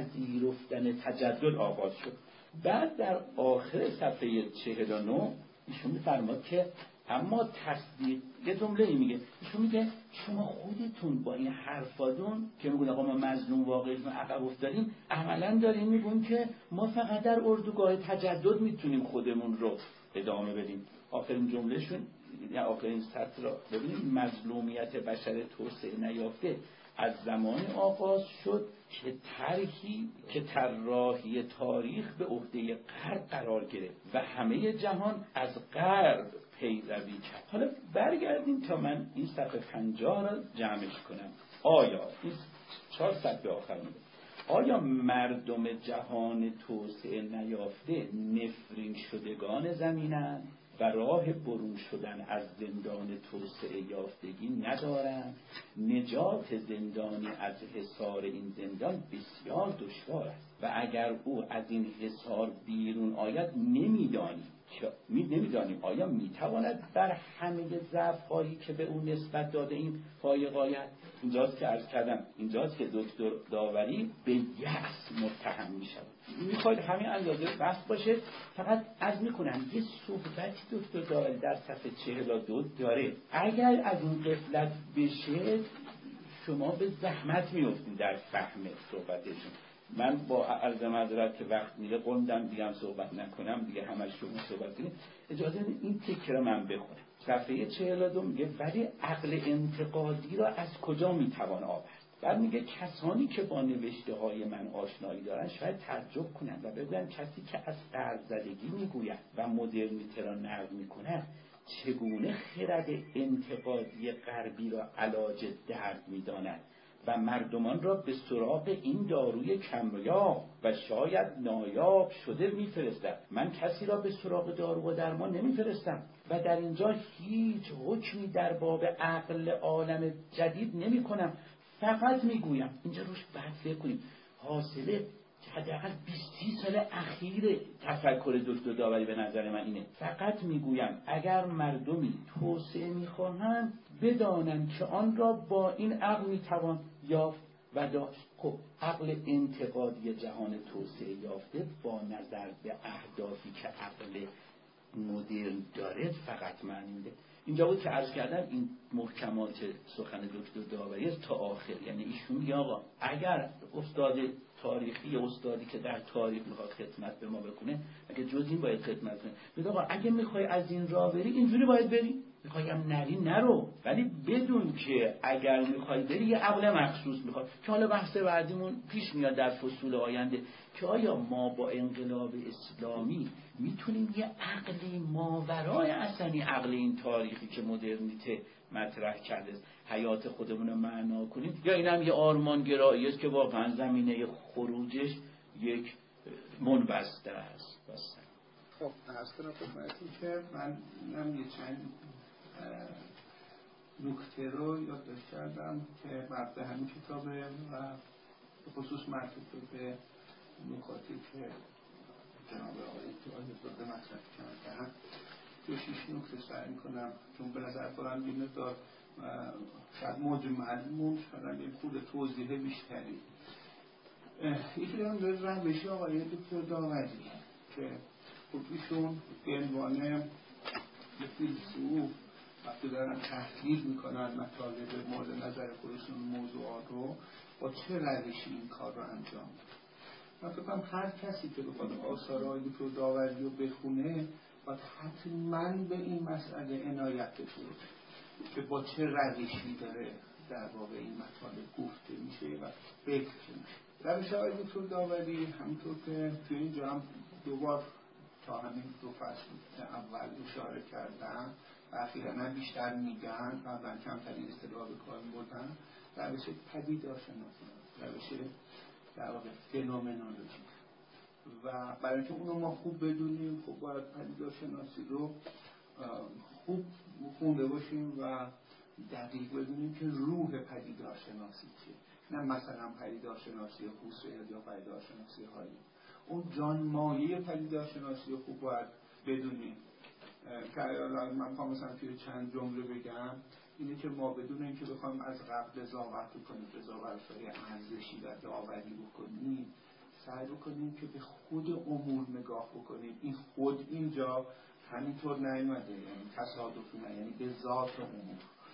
پذیرفتن تجدد آغاز شد. بعد در آخر صفحه چهل و نه ایشون میفرماد که اما تصدیق، یه جمله ای میگه، ایشون میگه شما خودتون با این حرفاتون که میگن آقا ما مظلوم واقعیتون عقب افتادیم، عملا دارین میگن که ما فقط در اردوگاه تجدد میتونیم خودمون رو ادامه بدیم. آخرین جملهشون یا آخرین سطر را ببینید، مظلومیت بشر توسعه نیافته از زمان آغاز شد که طرحی که طراحی تاریخ به عهده غرب قرار گرفت و همه جهان از غرب پیروی کرد. حالا برگردیم تا من این صفحه پنجاه را جمعش کنم. آیا این چهار صفحه آخر میگه آیا مردم جهان توسعه نیافته نفرین شدگان زمینند و راه برون شدن از زندان توسعه یافتگی ندارند؟ نجات زندانی از حصار این زندان بسیار دشوار است و اگر او از این حصار بیرون آید نمیدانیم که می نمیدانیم آیا میتواند بر همه ضعف‌هایی که به او نسبت داده ایم فایق آید. اینجاست که عرض کردم، اینجاست که دکتر داوری به یأس متهم میشود. میخواید همین اندازه بحث باشه. فقط عرض میکنم یه صحبتی دکتر داوری در صفحه چهل و دو داره، اگر از اون غفلت بشه شما به زحمت میافتید در فهم صحبتشون. من با عرض معذرت که وقت میره قندم دیگه هم صحبت نکنم دیگه، همش شما صحبت کنید. اجازه این تکر رو من بخونم. صفحه چهل و دو میگه ولی عقل انتقادی را از کجا میتوان آورد؟ بعد میگه کسانی که با نوشته های من آشنایی دارن شاید تعجب کنند و بگویند کسی که از غرب‌زدگی میگوید و مدرنیته را نقد میکند چگونه خرد انتقادی غربی را علاج درد میداند و مردمان را به سراغ این داروی کمیاب و شاید نایاب شده میفرستد. من کسی را به سراغ دارو و درمان نمیفرستم و در اینجا هیچ حکمی در باب عقل عالم جدید نمی کنم، فقط میگویم. اینجا روش بعد فکر کنیم. حاصله حداقل بیست سال اخیر تفکر دکتر داوری به نظر من اینه. فقط میگویم اگر مردمی توسعه میخواهند بدانند که آن را با این عقل میتوان یافت و داشت. خب عقل انتقادی جهان توسعه یافته با نظر به اهدافی که عقل مدرن داره فقط معنی میده. اینجا بود که عرض کردم این محکمات سخن دکتر داوری است تا آخر. یعنی ایشون میگه آقا اگر استاد تاریخی، استادی که در تاریخ میخواد خدمت به ما بکنه، اگه جز این باید خدمت کنه، میگه آقا اگه میخوای از این راه بری اینجوری باید بری، میخوای هم نری نرو، ولی بدون که اگر میخوای بری یه عقل مخصوص میخواد. که حالا بحث بعدیمون پیش میاد در فصول آینده که آیا ما با انقلاب اسلامی میتونیم یه عقلی ماورای اصلی عقل این تاریخی که مدرنیته مطرح کرده حیات خودمون رو معنا کنیم، یا این هم یه آرمان گرایی است که واقعا زمینه خروجش یک منبسته است. بس خب از کنم خدمتی که من هم یه چند نکته رو یادداشت کردم که مبدأ همین کتابه و به خصوص مربوط به نکاتی که جناب آقای دکتر مطرح کردن. دو شیش نکته سعی میکنم چون به نظر خودم یه مقدار شاید مجمل موند، شاید یه خود توضیح بیشتری. یکی دارم به روش آقای دکتر داوری که خود ایشون به عنوان یه فیلسوف وقتی دارن تحلیل میکنن مطالب مورد نظر خودشون موضوعات رو با چه روشی این کار رو انجام میدن. من فکر کنم هر کسی که بخواد آثار آقای دکتر داوری رو بخونه باید حتما به این مسئله عنایت بکنه که با چه روشی داره در واقع این مطالب گفته میشه و فکر میشه. روش آقای دکتر داوری همونطور که توی اینجا هم دوبار تا همین دو فصل اول اشاره کردن و اخیراً هم بیشتر میگن، قبلا کمتری اصطلاح به کار می‌بردن، روش پدیدارشناسی، روش در واقع فنومنولوژی و برای اینکه اونو ما خوب بدونیم خب باید پدیدارشناسی رو خوب خونده باشیم و دقیق بدونیم که روح پدیدارشناسی چیه، نه مثلا پدیدارشناسی هوسویل یا پدیدارشناسی هایی. اون جان مایه پدیدارشناسی رو خوب باید بدونیم که من میخوام مثلا توی چند جمله بگم. اینه که ما بدون اینکه بخوایم از قبل قضاوت کنیم، قضاوت‌های ارزشی و داوری بکنیم، سعی بکنیم که به خود امور نگاه بکنیم. این خود اینجا همینطور نیامده، یعنی تصادفی نه، یعنی به ذات امور.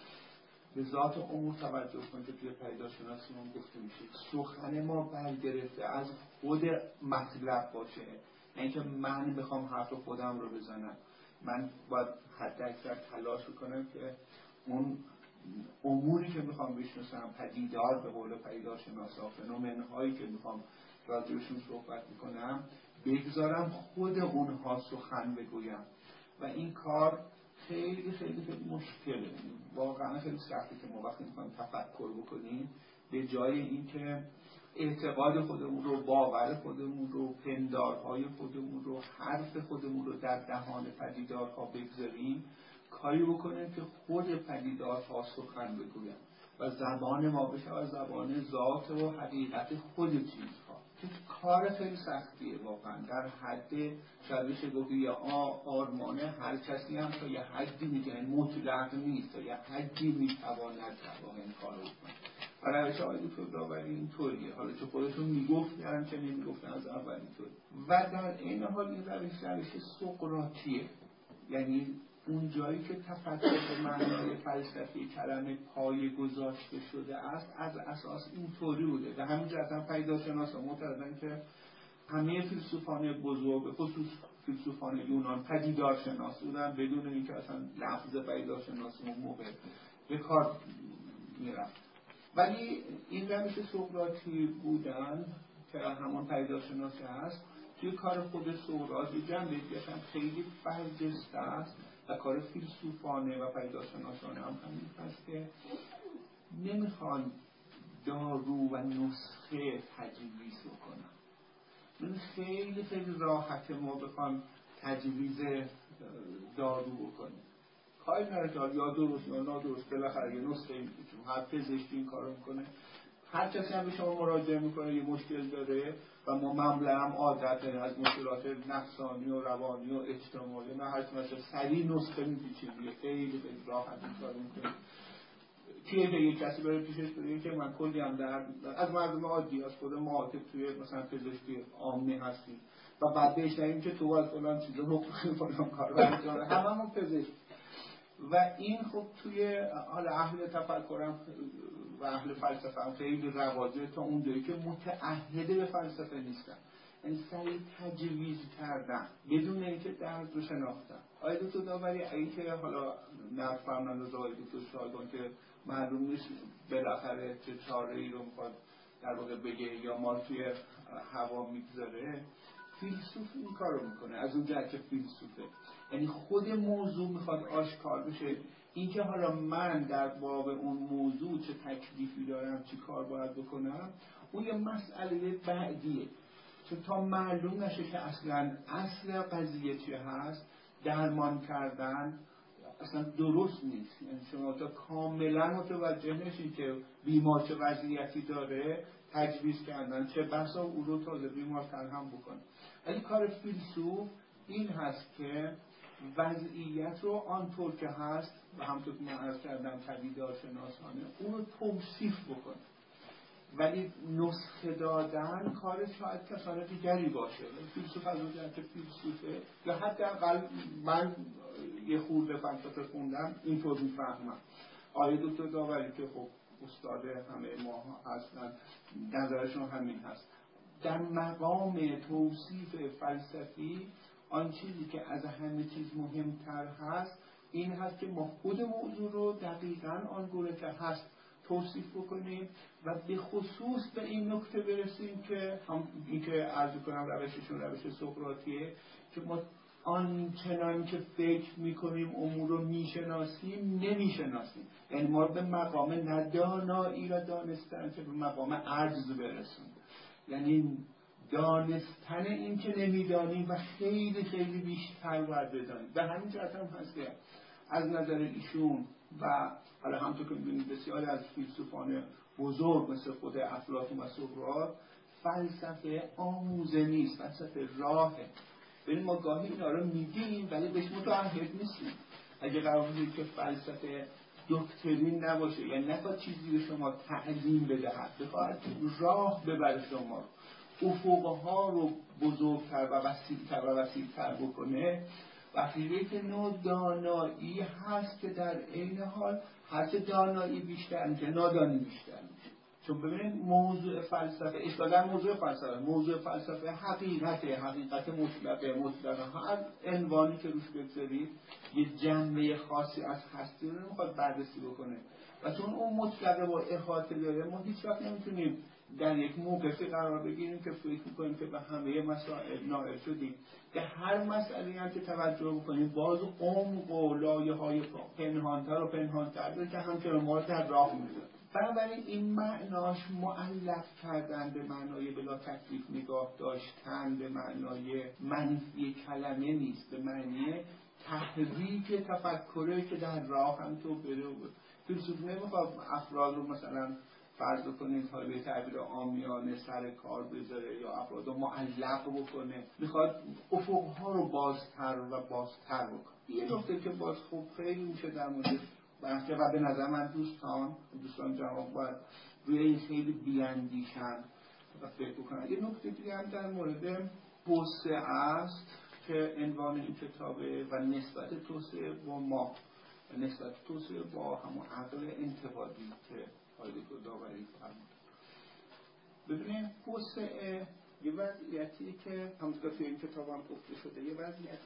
به ذات امور توجه کنید که توی پدیدارشناسی ما گفته میشه سخن ما برگرفته از خود مطلب باشه، یعنی که من میخوام حرف خودم رو بزنم، من باید حد اکثر تلاش بکنم که اون اموری که میخوام بشناسم، پدیدار به قول پدیدارشناسا، فنومن هایی که میخوام راجعشون صحبت میکنم، بگذارم خود اونها سخن بگویم. و این کار خیلی خیلی خیلی مشکله، واقعا خیلی سخته که ما وقتی میخوایم تفکر بکنیم به جای اینکه اعتقاد خودمون رو، باور خودمون رو، پندارهای خودمون رو، حرف خودمون رو در دهان پدیدارها بگذاریم، کاری بکنیم که خود پدیدارها سخن بگویم و زبان ما بشه و زبان ذات و حقیقت خود چیزها. که کار خیلی سختیه واقعا، در حد شاید بشه گفت یا آرمان هر کسی هم تا یه حدی میگه، مطلق نیست، تا یه حدی میتواند در واقع این کار رو کنه. و روش آقای دکتر داوری اینطوریه، حالا چه خودشون میگفتن چه نمیگفتن از اول اینطوری. و در این حال این روش روش سقراطیه، یعنی اون جایی که تفکر به معنای فلسفی کلمه پایه گذاشته شده است از اساس اینطوری بوده. و همین جهت هم پدیدارشناسا معتقدن که همه فیلسوفان بزرگ، به خصوص فیلسوفان یونان، پدیدارشناس بودن، بدون اینکه اصلا لفظ پدیدارشناسی اون موقع به کار میرفت. ولی این روش سقراطی بودن که همون پدیدارشناسی هست، توی کار خود سقراط یه جنبه دیگه هم خیلی برجسته است و کار فیلسوفانه و پدیدارشناسانه هم همین هست که نمیخوان دارو و نسخه تجویز بکنن. من خیلی خیلی راحته ما بخوام تجویز دارو بکنیم، کاری نداره که یا درست یا نادرست، بالاخره یه نسخه این چون هر پزشکی این کارو میکنه. هر کسی هم به شما مراجعه میکنه یه مشکل داره و ما معمولا هم عادت داریم از مشکلات نفسانی و روانی و اجتماعی نه هر چی باشه سریع نسخه میپیچیم، خیلی خیلی راحت این کارو میکنه. کیه که یک کسی بره پیشش بگه که من کلی هم در از مردم عادی، از خود ما که توی مثلا پزشکی عامه هستیم و بعد بهش نگیم که تو از فلان چیزا حقوقی فلان کارو انجام بده، هممون پزشک. و این خب توی حال اهل تفکرم و اهل فلسفه هم خیلی رواجه تا اون جایی که متعهد به فلسفه نیستن، یعنی سریع تجویز کردن بدون اینکه درد رو شناختن. آقای دکتر داوری اگه که حالا نقد فرمانده از آقای دکتر شایگان که معلوم نیست بالاخره چه چاره ای رو میخواد در واقع بگه یا ما توی هوا میگذاره، فیلسوف این کار رو میکنه از اون جهت که فیلسوفه، یعنی خود موضوع میخواد آشکار بشه. اینکه حالا من در باب اون موضوع چه تکلیفی دارم، چی کار باید بکنم، اون یه مسئله بعدیه. چون تا معلوم نشه که اصلا اصل قضیه چی هست، درمان کردن اصلا درست نیست. یعنی شما تا کاملا متوجه نشید که بیمار چه وضعیتی داره، تجویز کردن چه بسا او رو تازه بیمارتر هم بکنه. ولی کار فیلسوف این هست که وضعیت رو آنطور که هست و همطور که من عرض کردم پدیدارشناسانه اون رو توصیف بکنه. ولی نسخه دادن کار شاید کسان دیگری باشه. فیلسوف از اون جهت که فیلسوفه، یا حداقل من یه خورده فلسفه خوندم اینطور میفهمم. آقای دکتر داوری که خب استاد همه ما هستن، نظرشون همین هست. در مقام توصیف فلسفی آن چیزی که از همه چیز مهمتر هست این هست که ما خود موضوع رو دقیقاً آنگونه که هست توصیف بکنیم و به خصوص به این نکته برسیم که هم این که عرض کنم روششون روش سقراطیه که ما آنچنان که فکر میکنیم امور رو میشناسیم نمیشناسیم، یعنی ما به مقام ندانایی و دانستن که به مقام عجز برسیم. یعنی دانستن این که نمیدانیم و خیلی خیلی بیشتر باید بدانیم. به همین جهت هم هست که از نظر ایشون و حالا همونطور که می‌بینید بسیاری از فیلسوفان بزرگ مثل خود افلاطون و سقراط، فلسفه آموزه نیست، فلسفه راهه. ببین ما گاهی اینا رو میگیم ولی بهش متعهد نیستیم. اگه قرار بود که فلسفه دکترین نباشه، یعنی نخواد چیزی به شما تعلیم بدهد، بخواد راه ببره شما، افقها رو بزرگتر و وسیع‌تر و وسیع‌تر بکنه، وقتی که نوع دانایی هست که در عین حال هرچه دانایی بیشتر میشه نادانی بیشتر میشه. چون ببینید موضوع فلسفه اصطلاحاً موضوع فلسفه موضوع فلسفه حقیقت حقیقت مطلقه مطلقه هر عنوانی که روش بگذارید یه جنبه خاصی از هستی رو نمیخواد بررسی بکنه و چون اون مطلقه با احاطه داره ما هیچ وقت نمیتونیم در یک موقفی قرار بگیریم که فکر میکنیم که به همه مسائل نائل شدیم. که هر مسئله هم که توجه بکنیم باز عمق و لایه‌های پنهانتر و پنهانتر داره که همچنان ما در راه میذاره. بنابراین این معناش معلق کردن به معنای بلا تکلیف نگاه داشتن، به معنای منفی کلمه نیست، به معنی تحریک تفکره که در راه هم تو بره. فیلسوف نمیخواد افراد رو مثلا فرض بکنید حالا به تعبیر عامیانه سر کار بذاره یا افراد رو معلق بکنه، میخواد افقها رو بازتر و بازتر بکنه. یه نکته که باز خوب خیلی میشه در مورد بحث و به نظر من دوستان دوستان جواب باید روی این خیلی بیاندیشن و فکر بکنن. یه نکته دیگه هم در مورد توسعه است که عنوان این کتابه و نسبت توسعه با ما و نسبت توسعه با همون عقل انتقادی که آیدگاه داوری فرمود. ببینید توسعه یه وضعیتی که همونطور که توی این کتاب هم گفته شده یه وضعیت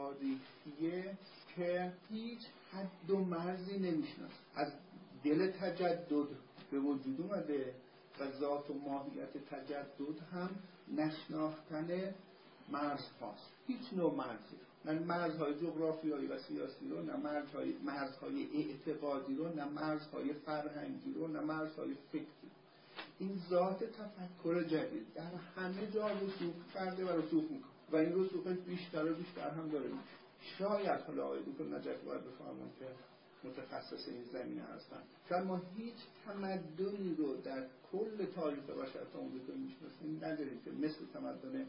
تاریخیه که هیچ حد و مرزی نمیشناسه. از دل تجدد به وجود اومده و ذات و ماهیت تجدد هم نشناختن مرز هاست. هیچ نوع مرزی، نه مرزهای جغرافیایی و سیاسی رو، نه مرزهای مرزهای اعتقادی رو، نه مرزهای فرهنگی رو، نه مرزهای فکری. این ذات تفکر جدید در همه جا رسوخ کرده و رسوخ میکنه و این رسوخ بیشتر و بیشتر هم داره میشه. شاید حالا آقای دکتر نجف باید بفهمون که متخصص این زمینه هستن، شاید ما هیچ تمدنی رو در کل تاریخ بشر تا اون که میشناسیم نداریم که مثل تمدن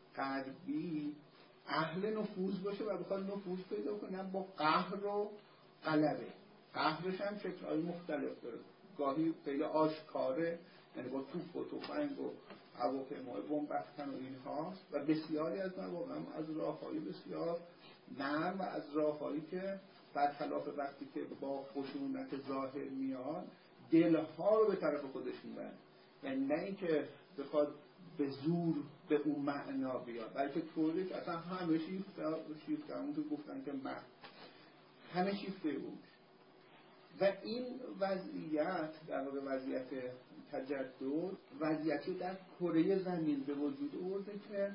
غربی اهل نفوذ باشه و بخواد نفوذ پیدا کنه با قهر و غلبه. قهرش هم شکل‌های مختلف داره، گاهی خیلی آشکاره، یعنی با توپ و تفنگ و هواپیمای بمب افکن و اینهاست و بسیاری از مواقع هم از راه‌های بسیار نرم و از راه‌هایی که برخلاف وقتی که با خشونت ظاهر میاد دلها رو به طرف خودش میبره. یعنی نه اینکه بخواد به زور به اون معنا بیاد، بلکه طوری که اصلا همه شیفته شیفته همون که گفتن که من همه شیفته بود. و این وضعیت در واقع وضعیت تجدد وضعیتی در کره زمین به وجود آورده که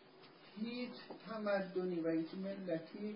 هیچ تمدنی و هیچ ملتی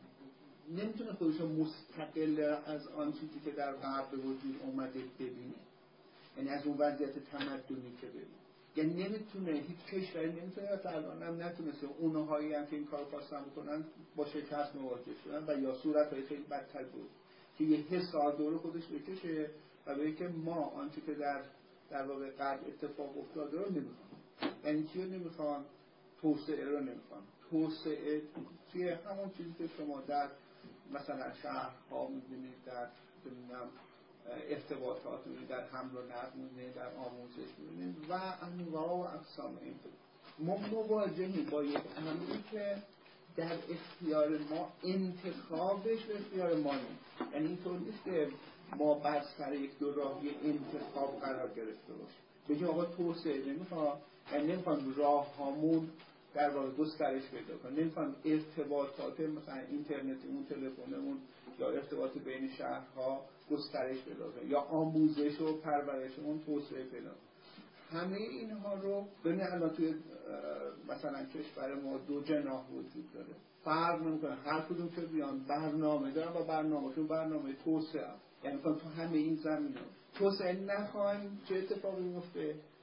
نمیتونه خودش مستقل از آن چیزی که در غرب به وجود اومده ببینه، یعنی از اون وضعیت تمدنی که ببینه. یعنی نمیتونه، هیچ کشوری نمیتونه و تا الان هم نتونسته اونهایی هم که این کار خواستن بکنن با شکست مواجه شدن و یا صورتهای خیلی بدتر بود که یه حسار دور خودش بکشه و بگه که ما آنچه که در در واقع غرب اتفاق افتاده رو نمیخوام. یعنی چی رو نمیخوام؟ توسعه رو نمیخوام. توسعه توی همون چیزی که شما در مثلا شهرها میبینید، در ببینم ارتباطات میبینید، در حمل و نقل میبینید، در آموزش میبینید و انواع و اقسام این. ما مواجهیم با یک امری که در اختیار ما، انتخابش به اختیار ما نیست. یعنی اینطور نیست که ما بر سر یک دو راهی انتخاب قرار گرفته باشیم. بگیم آقا توسعه نمیخوام، یعنی نمیخوام راه هامون در واقع گسترش پیدا کنه، نمیخوام ارتباطات مثلا اینترنت اون تلفنمون یا ارتباط بین شهرها گسترش پیدا کنه یا آموزش و پرورش اون توسعه پیدا کنه. همه اینها رو ببین الان توی مثلا کشور ما دو جناح وجود داره، فرق نمیکنه هر کدوم که بیان برنامه دارن و برنامه‌شون برنامه توسعه، یعنی تو همه این زمینه توسعه نخواهیم چه اتفاقی میفته؟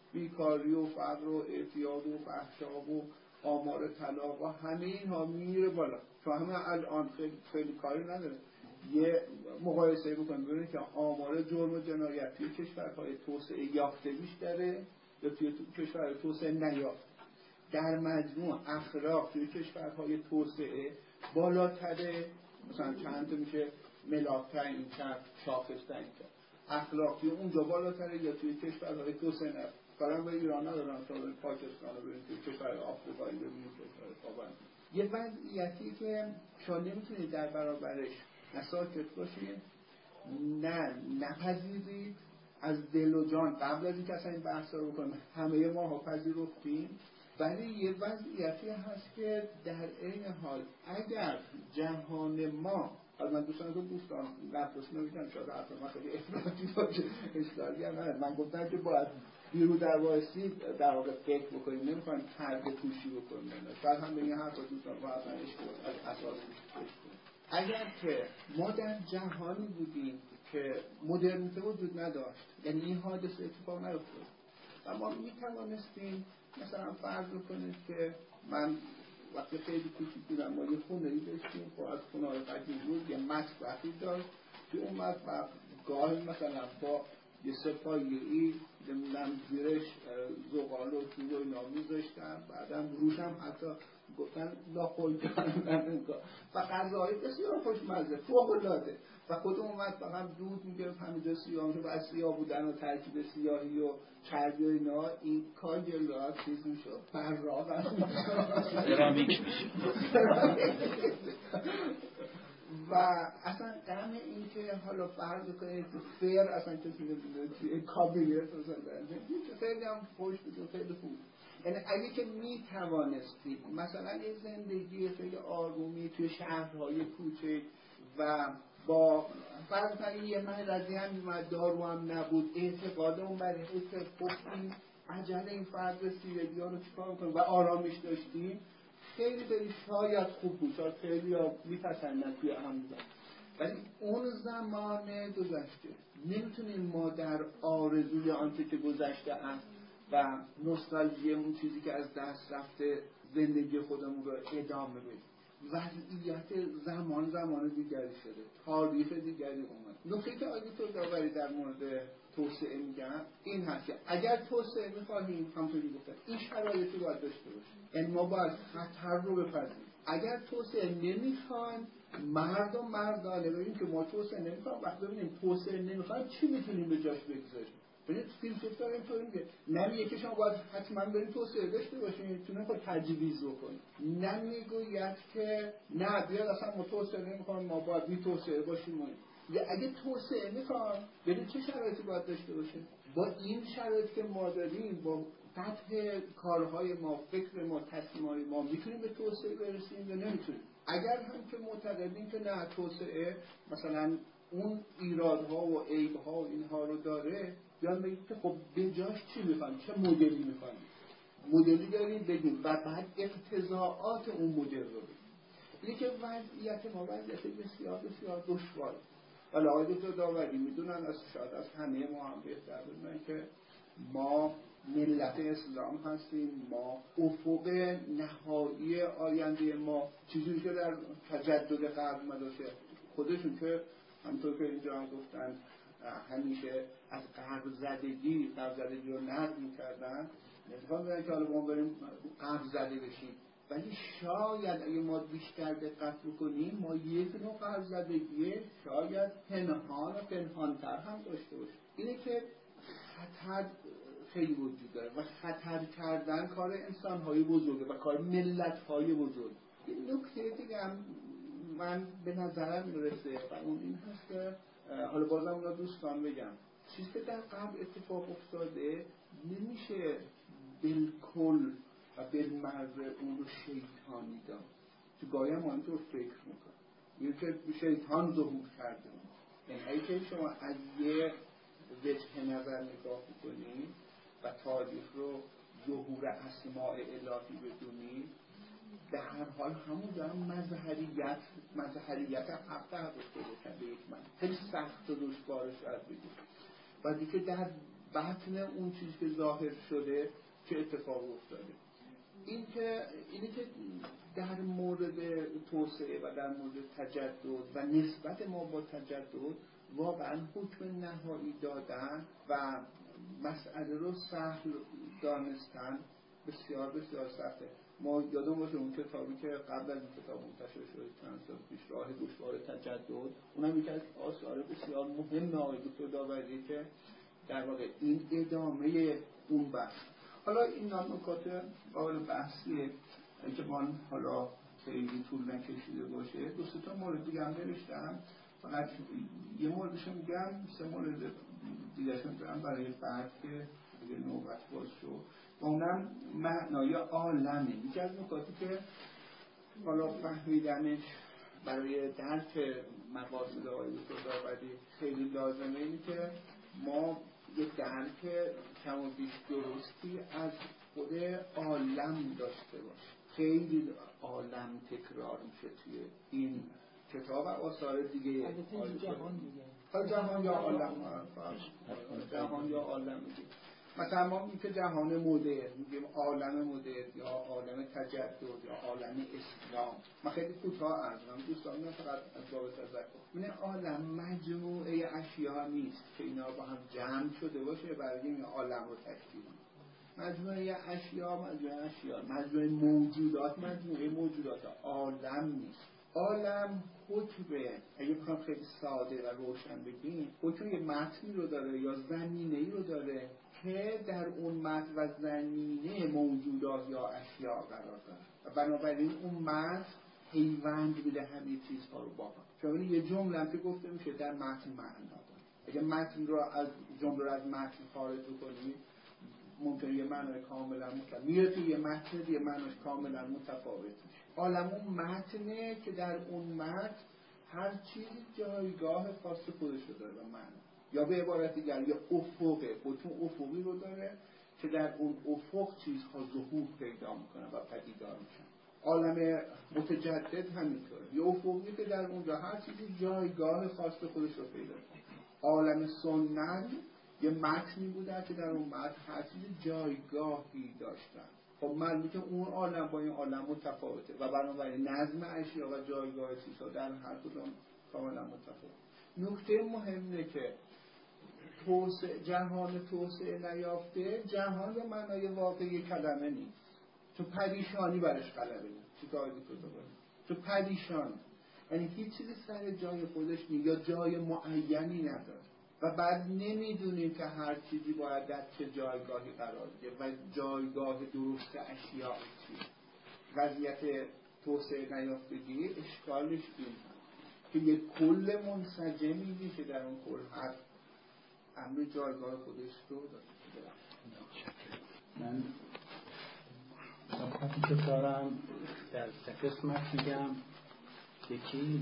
بیکاری و فقر و اعتیاد و فحشا و آمار طلاق و همه اینها میره بالا. چون همه الان خیلی, خیلی کاری نداره. یه مقایسه بکنید ببینید که آمار جرم و جنایت توی کشورهای توسعه یافته بیشتره یا توی کشورهای توسعه نیافته. در مجموع اخلاق توی کشورهای توسعه بالاتره، مثلا چند تا میشه ملاک تعیین کرد، شاخص تعیین کرد. اخلاق توی اونجا بالاتره یا توی کشورهای توسعه نیافته. کارم به ایران ندارم، تا به پاکستان رو بریم توی کشورهای آفریقایی ببینیم، کشورهای پابند. یه وضعیتی که شما نمیتونید در برابرش نه ساکت باشید، نه نپذیرید از دل و جان. قبل از اینکه اصلا این بحث رو بکنیم همه ما ها پذیرفتیم، ولی یه وضعیتی هست که در این حال اگر جهان ما، حالا من دوستان که دوستان نفرست نمیکنم شاید حرف من خیلی افراطی باشه، اشتراکی هم نداره، من گفتم که باید بیرو در وایسی در واقع فکر بکنیم، نمیخوایم پرده پوشی بکنیم. شاید هم به این حرف دوستان باید من اشتراک از اساس بکنیم. اگر که ما در جهانی بودیم که مدرنیته وجود نداشت، یعنی این حادثه اتفاق نیفتاد و ما میتوانستیم مثلا فرض کنید که من وقتی خیلی کوچیک بودم ما یه خونه‌ای داشتیم که از خونه‌های قدیم بود، یه مطبخی داشت که اون مطبخ گاهی مثلا با یه سپاهیه‌ای نمیدونم زیرش زغال و چوب و اینا می‌ذاشتن، بعدم روش هم حتی گفتن لاخوی کردن و غذاهای بسیار خوشمزه فوق‌العاده و خود اون مطبخ هم دود می‌گرفت همینجا سیاه می‌شد و از سیاه بودن و ترکیب سیاهی و چربی و اینا این کاگلا چیز می‌شد براق هم سرامیک میشه و اصلا غم این که حالا فرض کنید فیر اصلا کسی نمیدونه توی کابینت مثلا خیلی هم خوش بود خیلی خوب. یعنی اگه که میتوانستید مثلا یه زندگی خیلی آرومی توی شهرهای کوچک و با فرض کنید یه مرضی هم دارو هم نبود، اعتقادمون بر حس خوبیم عجله این فرد رسیدگی ها رو چیکار کنیم و آرامش داشتیم، خیلی خیلی شاید خوب بود، شاید خیلی ها میپسندن توی هم بودن. ولی اون زمان گذشته نمیتونیم ما در آرزوی آنچه که گذشته است و نوستالژی اون چیزی که از دست رفته زندگی خودمون رو ادامه بدیم. وضعیت زمان زمان دیگری شده، تاریخ دیگری اومد. نکته که آقای داوری در مورد توسعه میگن این هست که اگر توسعه میخواهیم همونطوری گفتن این شرایطی باید داشته باشیم، یعنی ما باید خطر رو بپذیریم. اگر توسعه نمیخوایم مردم مردانه ببینیم که ما توسعه نمیخوایم، وقتی ببینیم توسعه نمیخوایم چی میتونیم به جاش بگذاریم. ببینید فیلسوف داره اینطوری میگه نمیگه که شما باید حتما برید توسعه داشته باشین تو نمیخواد تجویز بکنید، نمیگوید که نه بیاد اصلا ما توسعه نمیخوایم ما باید بی توسعه باشیم. اگه توسعه میخوام ببین چه شرایطی باید داشته باشه. با این شرایطی که ما داریم با قطع کارهای ما، فکر ما، تصمیم‌های ما میتونیم به توسعه برسیم یا نمیتونیم. اگر هم که معتقدیم که نه توسعه مثلا اون ایرادها و عیبها و اینها رو داره، یا میگیم که خب به جاش چی میخوایم، چه مدلی میخوایم، مدلی داریم بگیم و بعد اقتضاعات اون مدل رو بگیم. اینه که وضعیت ما وضعیت بسیار بسیار دشواره. حالا آقای دکتر داوری میدونن از شاید از همه ما هم بهتر بدونن که ما ملت اسلام هستیم، ما افق نهایی آینده ما چیزی که در تجدد قبل مدرسه خودشون که همونطور که اینجا هم گفتن همیشه از قبل زدگی قبل زدگی رو نقد میکردن، نمیخوام بگن که حالا ما بریم قبل زده بشیم، ولی شاید اگه ما بیشتر دقت بکنیم ما یک نوع قبل زدگی شاید پنهان و پنهانتر هم داشته باشیم. اینه که خطر خیلی وجود داره و خطر کردن کار انسان‌های بزرگه و کار ملت‌های بزرگ. این نکته دیگه هم من به نظرم میرسه و اون این هست که حالا بازم اونا دوستان بگم چیزی که در قبل اتفاق افتاده نمیشه بالکل و بالمرز اون رو شیطانی داد. تو گاهی هم اینطور فکر میکنم میگه که شیطان ظهور کرده. یعنی اگه شما از یه وجه نظر نگاه بکنید و تاریخ رو ظهور اسماء الهی بدونید، به هر حال همون دارم مظهریت مظهریت حق تحقق پیدا کرده. یک من خیلی سخت و دشوارش شاید بگیم و دیگه در بطن اون چیزی که ظاهر شده چه اتفاق افتاده. این که اینی که در مورد توسعه و در مورد تجدد و نسبت ما با تجدد واقعا حکم نهایی دادن و مسئله رو سهل دانستن بسیار بسیار سخته. ما یادم باشه اون کتابی که قبل از این کتاب منتشر شد چند سال پیش، راه دشوار تجدد، اونم یکی از آثار بسیار مهم آقای دکتر داوری که در واقع این ادامه اون بحث. حالا این نکات قابل بحثیه که من حالا خیلی طول نکشیده باشه. دو سه تا مورد دیگه هم نوشتم، فقط یه موردش میگم، سه مورد دیگه شون میگم برای بعد که دیگه نوبت باز شد. و اونم معنای عالمه. یکی از نکاتی که حالا فهمیدنش برای درک مقاصد آقای دکتر داوری خیلی لازمه اینه که ما یه درک کم و بیش درستی از خود عالم داشته باشه. خیلی عالم تکرار میشه توی این کتاب و آثار دیگه. جهان دیگه حالا جهان یا عالم، جهان یا عالم میگیم. مثلا ما میگیم که جهان مدرن، میگیم عالم مدرن یا عالم تجدد یا عالم اسلام. من خیلی کوتاه عرض می‌کنم دوستان، من فقط از باب تذکر. این عالم مجموعه اشیا نیست که اینا با هم جمع شده باشه برای این عالم رو تشکیل بده. مجموعه اشیا، مجموعه اشیا، مجموعه موجودات، مجموعه موجودات عالم نیست. عالم حکمه، اگه بخوام خیلی ساده و روشن بگیم، حکم یه متنی رو داره یا زمینه‌ای رو داره که در اون متن و زمینه موجودات یا اشیا قرار داره و بنابراین اون متن پیوند میده همه چیزها رو با هم. چون یه جمله هم که گفته میشه در متن معنا داره. اگه متن رو از جمله رو از متن خارج کنی ممکنه یه معنی کاملا متفاوت میره توی یه متن دیگه معنیش کاملا متفاوت میشه. عالم اون متنه که در اون متن هر چیزی جایگاه خاص خودش رو داره و معنی، یا به عبارت دیگر یه افقه، خودتون افقی رو داره که در اون افق چیزها ظهور پیدا میکنه و پدیدار میشن. عالم متجدد همینطوره، یه افقی که در اونجا هر چیزی جایگاه خاص خودش رو پیدا کنه. عالم سنت یه متنی بوده که در اون متن هر چیزی جایگاهی داشتن. خب معلومه که اون عالم با این عالم متفاوته و بنابراین نظم اشیا و جایگاه چیزها در هر کدوم کاملا متفاوته. نکته مهمه که توسعه، جهان توسعه نیافته، جهان به معنای واقعی کلمه نیست. تو پریشانی برش غلبه نیست. چی کاری کنه؟ تو پریشان، یعنی هیچ چیزی سر جای خودش نیست یا جای معینی نداره و بعد نمیدونیم که هر چیزی باید در چه جایگاهی قرار بگیره و جایگاه درست اشیاء چیه. وضعیت توسعه نیافتگی اشکالش این هست که یک کل منسجمی میشه در اون کل هر امر جایگاه خودش رو داره. من نکاتی که دارم در سه قسمت میگم. یکی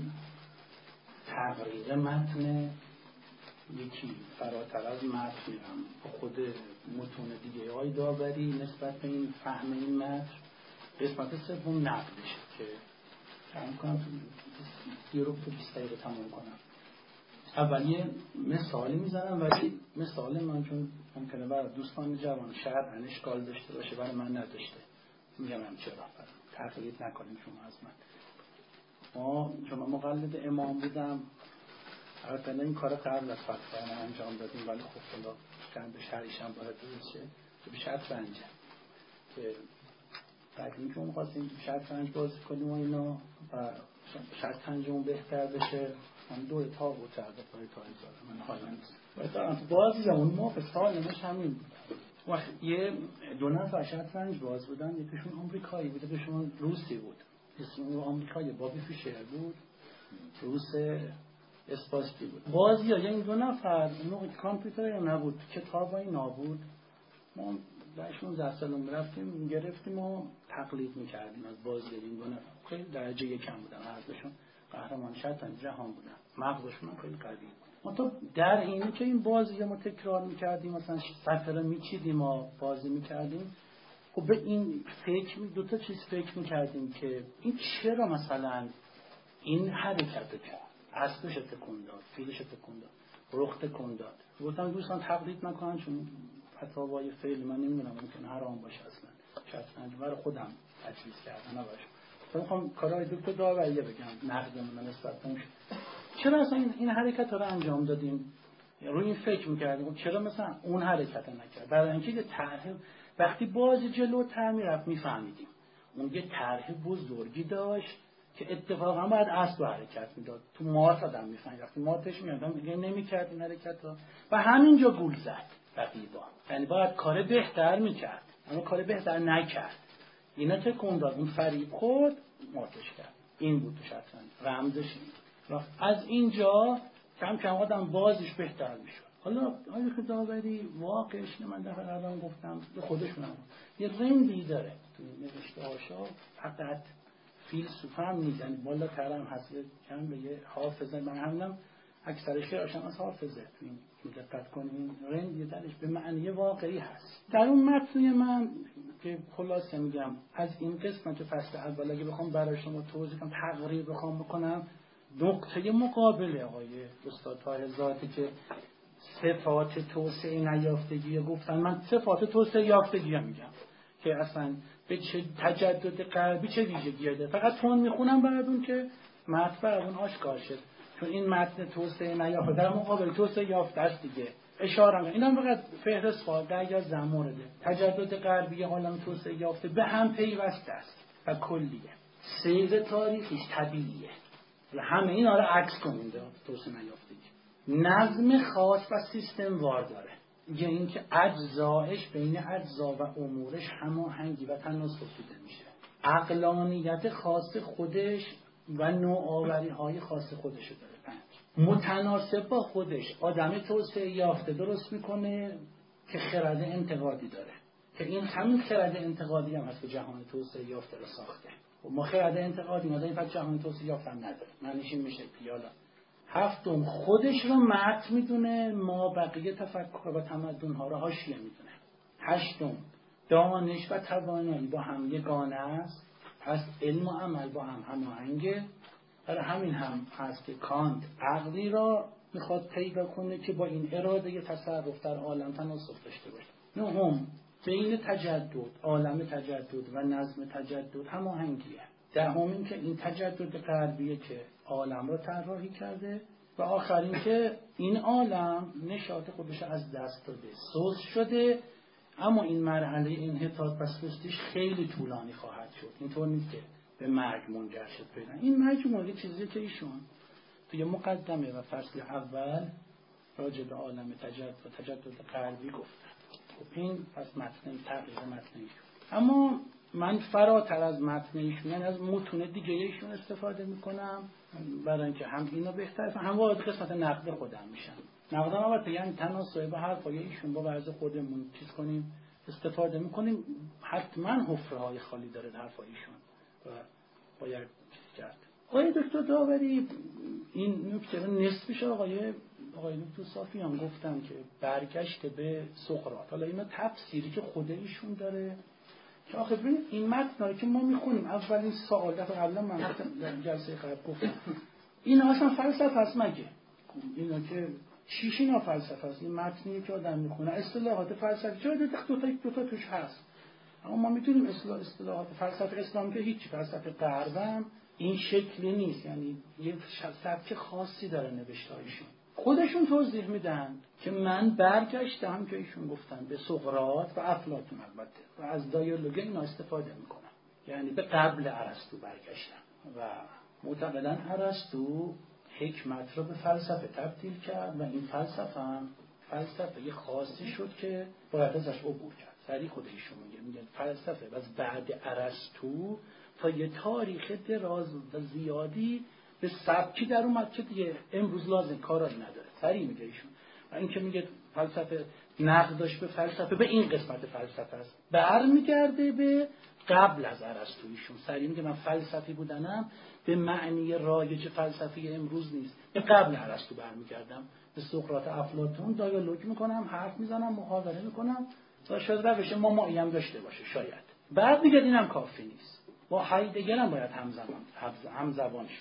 تغییر متن، یکی فراتر از متن میرم خود متون دیگه های داوری نسبت به این فهم این متن. قسمت سوم نقدشه که فهم کنم یه رو تو بیست دقیقه تمام کنم. اول یه مثالی میزنم ولی مثال من چون ممکنه برای دوستان جوان شاید اشکال داشته باشه برای من نداشته، میگم هم چرا تقلید نکنیم شما از من. ما چون من مقلد امام بودم، البته این کار قبل از فتح ما انجام دادیم ولی خب خدا چند شرعیش هم باید درست شه که به شطرنجه که بعد این که اون خواستیم شطرنج بازی کنیم و اینا و شطرنجمون بهتر بشه، من دو تا بود کرده پای تا هزار من حالا نیست بازی اون موقع سالمش همین بود. وقت یه دو نفر شطرنج باز بودن، یکیشون آمریکایی بود یکیشون روسی بود. اسم اون آمریکایی بابی فیشر بود، روس اسپاستی بود. بازی ها این دو نفر اون کامپیوتر نبود، کتابایی نبود، ما بهشون دستلون رفتیم گرفتیم و تقلید میکردیم از بازی این دو نفر. خیلی درجه یکم بودن، هرشون قهرمان شطرنج جهان بودن، مغزشون خیلی قوی بود. ما تو در اینی که این بازی ما تکرار میکردیم، مثلا صفحه میچیدیم و بازی میکردیم، خب به این فکر دو تا چیز فکر میکردیم که این چرا مثلا این حرکت کرد، اسبش تکون داد، فیلش تکون داد، رخ تکون داد. گفتم دوستان تقلید نکنن چون فتاوای فعل من نمیدونم ممکنه حرام باشه اصلا. شطرنج برای خودم تجویز کردم نباشه. من میخوام کارهای دکتر داوریه بگم نقدمون نسبت به اون. چرا اصلا این, این حرکت رو انجام دادیم؟ روی این فکر می‌کردیم چرا مثلا اون حرکت نکرد؟ برای اینکه یه طرح وقتی باز جلوتر میرفت میفهمیدیم اون یه طرح بزرگی داشت که اتفاقا باید اسب حرکت میداد. تو مات آدم میفهمید وقتی ماتش میادم دیگه نمیکرد این حرکت رو و همینجا گول زد رقیبا. یعنی باید کار بهتر میکرد اما کار بهتر نکرد. اینا تکون داد، اون فریب خورد، ماتش کرد. این بود تو شطرنج رمزش این. از اینجا کم کم آدم بازش بهتر میشد. حالا آیا که داوری واقعش من دفعه الان گفتم به خودشونم یه رندی داره تو نوشته هاشا، فقط فیلسوف هم نیست، یعنی بالا ترم هست کم به یه حافظه. من همینم اکثر شعرشم از حافظه تو این دقت کنین رندی درش به معنی واقعی هست. در اون متن من که خلاصه میگم از این قسمت فصل اول اگه بخوام برای شما توضیح کنم تقریر بخوام بکنم، نقطه مقابل آقای استاد طاهر ذاتی که صفات توسعه نیافتگی گفتن، من صفات توسعه یافتگی میگم که اصلا به چه تجدد غربی چه ویژگی داره. فقط تون میخونم براتون که مطلب اون آشکار شد، چون این متن توسعه نیافته در مقابل توسعه یافته است دیگه. اشاره میکنم اینا فقط فهرست خواهد یا زمورده. تجدد غربی عالم توسعه یافته به هم پیوسته است و کلیه، سیر تاریخیش طبیعیه. همه اینا رو عکس کنید توسعه نیافتگی. نظم خاص و سیستم وار داره، یه این که اجزایش بین اجزا و امورش هماهنگی و تناسب دیده میشه. عقلانیت خاص خودش و نوآوری های خاص خودش داره. پنج متناسب با خودش آدم توسعه یافته درست میکنه که خرد انتقادی داره که این همین خرد انتقادی هم هست که جهان توسعه یافته رو ساخته. ما خرد انتقادی نداریم پس جهان توسعه یافته هم نداره. معنیش این میشه پیالا. هفتم خودش رو مت میدونه، ما بقیه تفکر و تمدن ها رو حاشیه میدونه. هشتم دانش و توانایی با هم یگانه است، پس علم و عمل با هم هماهنگه. برای همین هم هست که کانت عقلی را میخواد پیدا کنه که با این اراده ی تصرف در عالم تناسب داشته باشه. نهم بین تجدد، عالم تجدد و نظم تجدد هماهنگیه. دهم این که این تجدد غربیه که عالم را طراحی کرده و آخرین که این عالم نشاط خودش از دست داده، سوس شده، اما این مرحله انحطاط و سستیش خیلی طولانی خواهد شد. اینطور نیست که به مرگ منجر شد پیدا. این مجموعه چیزی که ایشون توی مقدمه و فصل اول راجع به عالم تجدد و تجدد غربی گفتن. خب این پس متن تغییر متن ایشون. اما من فراتر از متن ایشون، یعنی از متون دیگه ایشون استفاده میکنم برای اینکه هم اینو بهتر هم وارد قسمت نقد خودم میشم. نقدم البته یعنی تناسب با حرفای ایشون با وضع خودمون چیز کنیم استفاده میکنیم. حتما حفره های خالی داره حرفای ایشون و باید چیز کرد. آقای دکتر داوری این نکته رو نصفش آقای آقای دکتر صافی هم گفتن که برگشت به سقراط. حالا اینا تفسیری که خود ایشون داره که آخه ببین این متنایی که ما میخونیم اولین سوال دفعه قبلا من در جلسه قبل گفتم این اصلا فلسفه است مگه؟ اینا که چیش اینا فلسفه است؟ این متنی که آدم میخونه اصطلاحات فلسفی چرا دو تا دو تا توش هست، اما ما میتونیم اصطلاح اصطلاحات فلسفه اسلام که هیچ فلسفه غربم این شکلی نیست، یعنی یه سبک خاصی داره نوشتهایشون. خودشون توضیح میدن که من برگشتم که ایشون گفتن به سقراط و افلاطون البته و از دیالوگ اینا استفاده میکنم، یعنی به قبل ارسطو برگشتم و معتقدن ارسطو حکمت رو به فلسفه تبدیل کرد و این فلسفه هم فلسفه خاصی شد که باید ازش عبور کرد. سری خود ایشون میگه میگن فلسفه از بعد ارسطو تا یه تاریخ دراز و زیادی به سبکی در اومد که دیگه امروز لازم کارایی نداره. سری میگه ایشون و این که میگه فلسفه نقد داشت به فلسفه به این قسمت فلسفه است برمیگرده به قبل از ارسطو. ایشون سری میگه من فلسفی بودنم به معنی رایج فلسفی امروز نیست، به قبل ارسطو برمیگردم، به سقراط افلاطون دیالوگ میکنم، حرف میزنم، محاوره میکنم تا شاید روش ما مایی هم داشته باشه شاید. بعد میگه اینم کافی نیست، با هایدگر هم باید همزمان همزبان شد،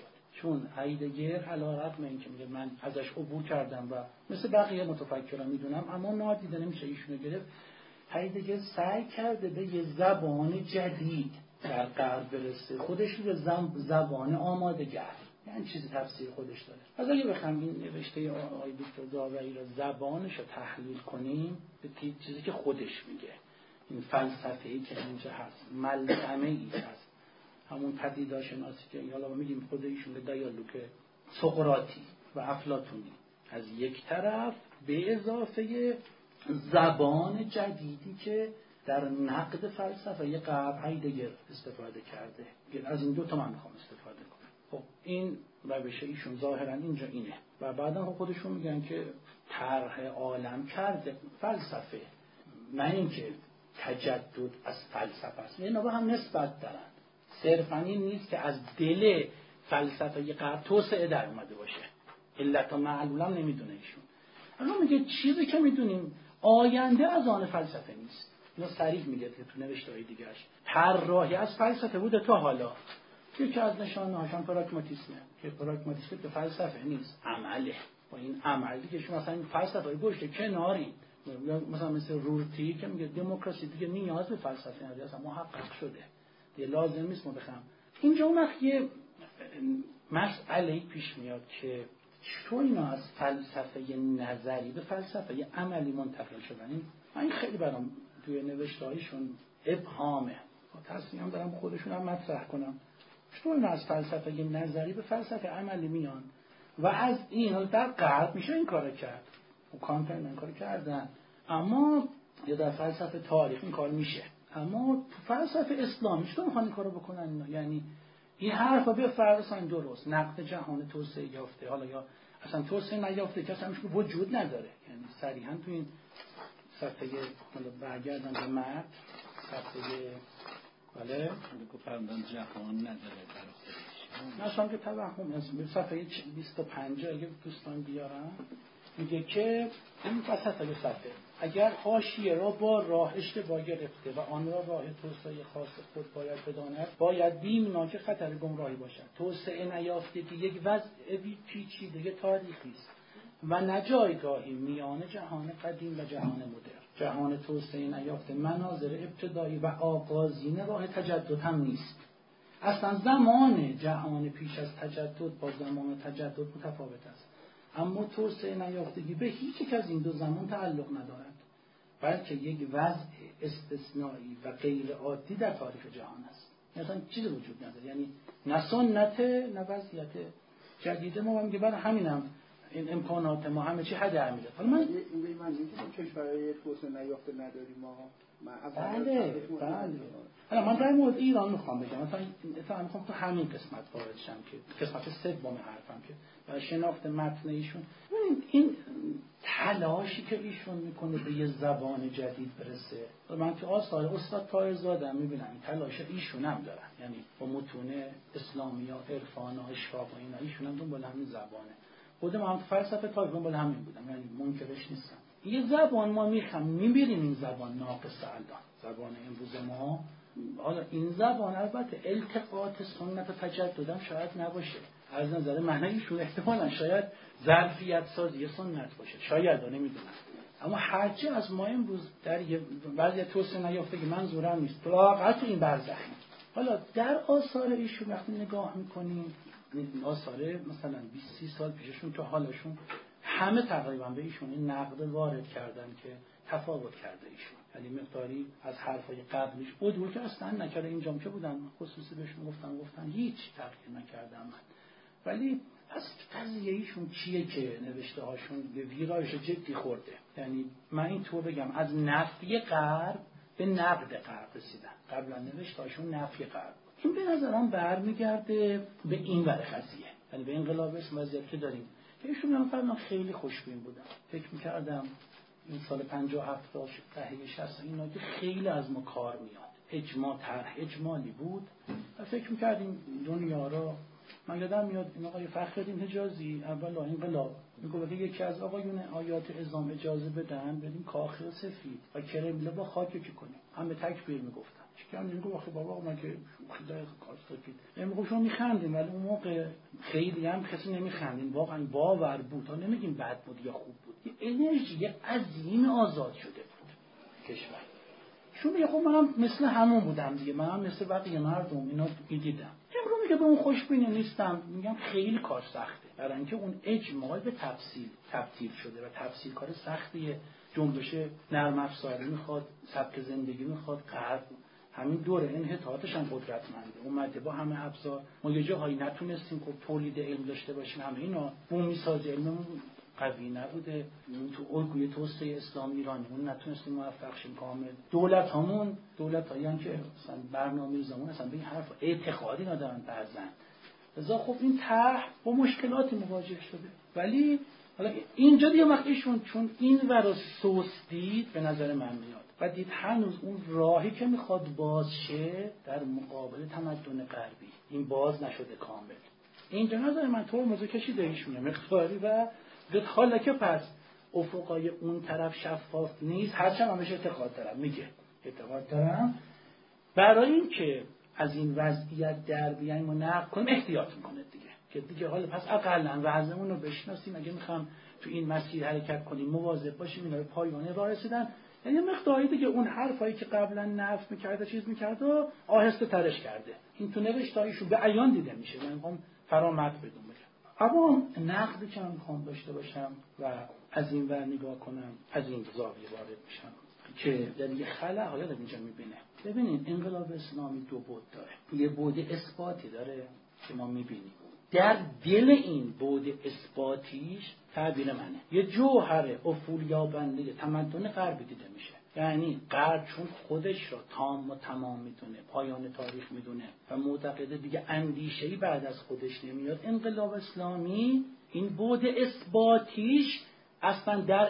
چون هایدگر علیرغم اینکه میگه من ازش عبور کردم و مثل بقیه متفکران میدونم اما نادیده نمیشه ایشونو گرفت، هایدگر سعی کرده به یه زبان جدید در غرب برسه، خودش رو زبان آماده‌گر، یعنی چیزی تفسیر خودش داره. از اگه بخوام این نوشته آقای دکتر داوری رو زبانش رو تحلیل کنیم به چیزی که خودش میگه، این فلسفه‌ای که اینجا هست ملزمه‌ای هست، همون پدیدارشناسی که حالا میگیم خود ایشون به دیالوگ سقراطی و افلاطونی از یک طرف به اضافه زبان جدیدی که در نقد فلسفه غرب هایدگر استفاده کرده. از این دو تا من میخوام استفاده کنم. خب این روش ایشون ظاهرا اینجا اینه و بعدا خودشون میگن که طرح عالم کرده فلسفه، نه اینکه تجدد از فلسفه است. اینا با هم نسبت دارن. صرفاً این نیست که از دل فلسفه غرب توسعه در اومده باشه. علت و معلولم نمیدونه ایشون. اما میگه چیزی که میدونیم آینده از آن فلسفه نیست. اینو صریح میگه که تو نوشته‌های دیگه‌اش طراحی از فلسفه بوده تا حالا. یکی از نشانه‌هاش هم پراگماتیسمه که پراگماتیسم که فلسفه نیست، عمله. با این عملی که شما مثلا این فلسفه‌ای گوشه کناری، مثلا مثل رورتی که میگه دموکراسی دیگه نیاز به فلسفه نداره، اصلا محقق شده، دیگه لازم نیست ما بخوام. اینجا اون وقت یه مسئله پیش میاد که چطور اینا از فلسفه نظری به فلسفه عملی منتقل شدن. این من خیلی برام توی نوشته‌هایشون ابهامه، تصمیم دارم خودشون هم مطرح کنم چطور اینا از فلسفه نظری به فلسفه عملی میان و از این در غرب میشه این کارو کرد و کانت این کارو کردن، اما یا در فلسفه تاریخ این کار میشه، اما تو فلسفه اسلامی چطور میخوان این کارو بکنن اینا؟ یعنی این حرفا به فرض اصلا درست نقد جهان توسعه یافته، حالا یا اصلا توسعه نیافته که اصلا وجود نداره، یعنی صریحا تو این صفحه حالا برگردم به متن صفحه بله گفتم جهان نداره در خودش، مثلا که توهم است. به صفحه بیست و پنج اگه دوستان بیارن میگه که این صفحه صفحه اگر حاشیه را با راه اشتباه گرفته و آن را راه توسعه خاص خود باید بداند، باید بیمناک خطر گمراهی باشد. توسعه نیافتگی یک وضع پیچیده تاریخی است و نه جایگاهی میان جهان قدیم و جهان مدرن. جهان توسعه نیافته مناظر ابتدایی و آغازین راه تجدد هم نیست. اصلا زمان جهان پیش از تجدد با زمان تجدد متفاوت است، اما توسعه نیافتگی به هیچ یک از این دو زمان تعلق ندارد، بلکه یک وضع استثنایی و غیر عادی در تاریخ جهان است. مثلا چیزی وجود نداره، یعنی نه سنت نه وضعیت جدید. ما هم که برای همینم این امکانات ما همه چی هدر میده. حالا من این به من میگه که کشورهای توسعه نیافته نداریم ما. بله بله. حالا من در مورد ایران میخوام بگم، مثلا مثلا میخوام تو همین قسمت وارد شم که قسمت سوم حرفم که برای شناخت متن ایشون، ببینید این تلاشی که ایشون میکنه به یه زبان جدید برسه، من تو آثار استاد طاهرزاده میبینم این تلاش ایشون هم دارن، یعنی با متون اسلامی و عرفان و اشراق و اینا ایشون هم دنبال همین زبانه. خودم هم تو فلسفه تاریخ دنبال همین بودم، یعنی منکرش نیستم. یه زبان ما میخوام میبینیم این زبان ناقصه الان، زبان امروز ما. حالا این زبان البته التقاط سنت و تجدد هم شاید نباشه، از نظر معنیشون احتمالاً شاید ظرفیت سازی سنت باشه، شاید نمیدونم، اما هرچی از ما امروز در یه وضعیت توسعه نیافتگی منظورم نیست، طلاقت این برزخی. حالا در آثار ایشون وقتی نگاه میکنیم، آثار مثلا بیست سی سال پیششون تا حالشون همه تقریبا به ایشون این نقد وارد کردن که تفاوت کرده ایشون، یعنی مقداری از حرفای قبلیش عدول که اصلا نکرده. اینجام که بودن خصوصی بهشون گفتن گفتن هیچ تغییر نکردم من، ولی از قضیه ایشون چیه که نوشته هاشون به ویرایش جدی خورده. یعنی من این طور بگم از نفی غرب به نقد غرب رسیدن. قبلا نوشته هاشون نفی غرب، این به نظرم برمیگرده به این ور قضیه، یعنی به انقلاب اسم وضعیت که داریم که ایشون من خیلی خوشبین بودم، فکر می‌کردم این سال پنجاه هفتاد دهه شصت اینا که خیلی از ما کار میاد، اجماع طرح اجمالی بود و فکر می‌کردیم دنیا رو. من یادم میاد این آقای فخرالدین حجازی اول انقلاب میگه که یکی از آقایون آیات اعزام اجازه بدن بدیم کاخ سفید و کرملین با خاک یکی کنیم، همه تکبیر میگفتن. چیکار میگه آخه بابا من که خیلی کار سفید میگم شما میخندین ولی اون موقع خیلی هم کسی نمیخندین، واقعا باور بود، تا نمیگیم بد بود یا خوب بود، یه انرژی عظیم آزاد شده بود کشور. شو میگه خب منم مثل همون بودم دیگه، منم مثل بقیه مردم اینا دیدم. امروز میگه به اون خوشبینی نیستم، میگم خیلی کار سخته، برای اینکه اون اجماع به تفصیل تبدیل شده و تفصیل کار سختیه. جنبش نرم افزاری میخواد، سبک زندگی میخواد، غرب همین دوره انحطاطش هم قدرتمنده، اومده با همه ابزار. ما یه جاهایی نتونستیم خب تولید علم داشته باشیم، همه اینا بومی سازی علممون قوی نبوده، تو الگوی توسعه اسلامی ایرانیمون نتونستیم موفق شیم کامل. دولت همون دولت هایی هم که مثلا برنامه زمان اصلا به این حرف اعتقادی ندارن بعضن. لذا خب این طرح با مشکلاتی مواجه شده. ولی حالا اینجا دیگه وقتیشون چون این ورا سوس دید به نظر من میاد و دید هنوز اون راهی که میخواد باز شه در مقابل تمدن غربی این باز نشده کامل. اینجا نظر من طور موضوع کشیده ایشونه مقداری و گفت حالا که پس افقای اون طرف شفاف نیست، هرچند همش اعتقاد دارم، میگه اعتقاد دارم برای این که از این وضعیت در بیایم و نقد کنیم احتیاط میکنه دیگه، که دیگه حالا پس اقلا وضعمون رو بشناسیم، اگه میخوام تو این مسیر حرکت کنیم مواظب باشیم اینا به پایانه راه رسیدن. یعنی مقداری دیگه اون حرفایی که قبلا نفی میکرده چیز میکرده و آهسته ترش کرده، این تو نوشتاریشو به عیان دیده میشه. من میخوام فرامت بدون بگم، اما نقدی که من میخوام داشته باشم و از این ور نگاه کنم، از این زاویه وارد میشم که در یه خلا حالا در اینجا میبینه. ببینید انقلاب اسلامی دو بعد داره، یه بعد اثباتی داره که ما میبینیم، در دل این بعد اثباتیش تعبیر منه یه جوهر افول یابنده تمدن غربی دیده میشه. یعنی غرب چون خودش را تام و تمام میدونه، پایان تاریخ میدونه و معتقده دیگه اندیشه‌ای بعد از خودش نمیاد، انقلاب اسلامی این بعد اثباتیش اصلا در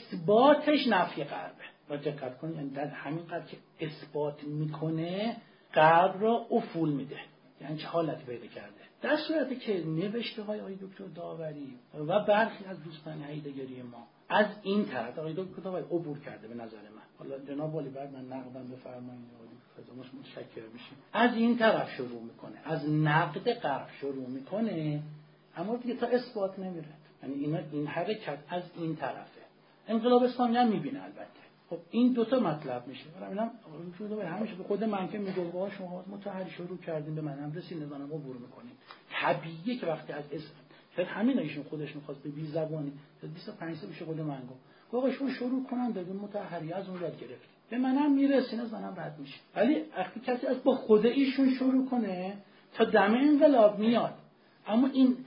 اثباتش نفی غربه. و دقت کنید یعنی در همین قدر که اثبات میکنه غرب را افول میده، یعنی چه حالتی پیدا کرده. در صورتی که نوشته های آقای دکتر داوری و برخی از دوستان حیدرگری ما از این طرف آقای دکتر داوری عبور کرده به نظر من، حالا جناب والی بعد من نقدم بفرمایید خدمتش متشکر میشیم، از این طرف شروع میکنه، از نقد غرب شروع میکنه، اما دیگه تا اثبات نمیره. یعنی اینا این حرکت از این طرفه. انقلاب اسلامی هم میبینه البته. خب این دوتا مطلب میشه. برای منم همیشه به خود من که میگم با شما متحری شروع کردیم به منم رسید نظام عبور میکنیم. طبیعیه که وقتی از اسم فقط همین ایشون خودش میخواست به بی زبانی بیست و پنج سال میشه خود من گفت آقا شما شروع کنن بدون متحری از اون یاد گرفت به منم میرسه نظام رد میشه. ولی وقتی کسی از با خود ایشون شروع کنه تا دم انقلاب میاد، اما این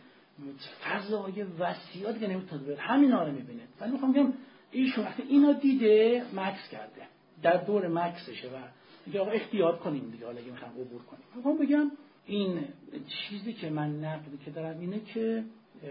فضای وسیع دیگه نمیتونه بره، همینا رو میبینه. ولی میخوام بگم ایشون وقتی اینا دیده مکس کرده، در دور مکسشه و دیگه آقا احتیاط کنیم دیگه، حالا اگه میخوام عبور کنیم. میخوام بگم این چیزی که من نقدی که دارم اینه که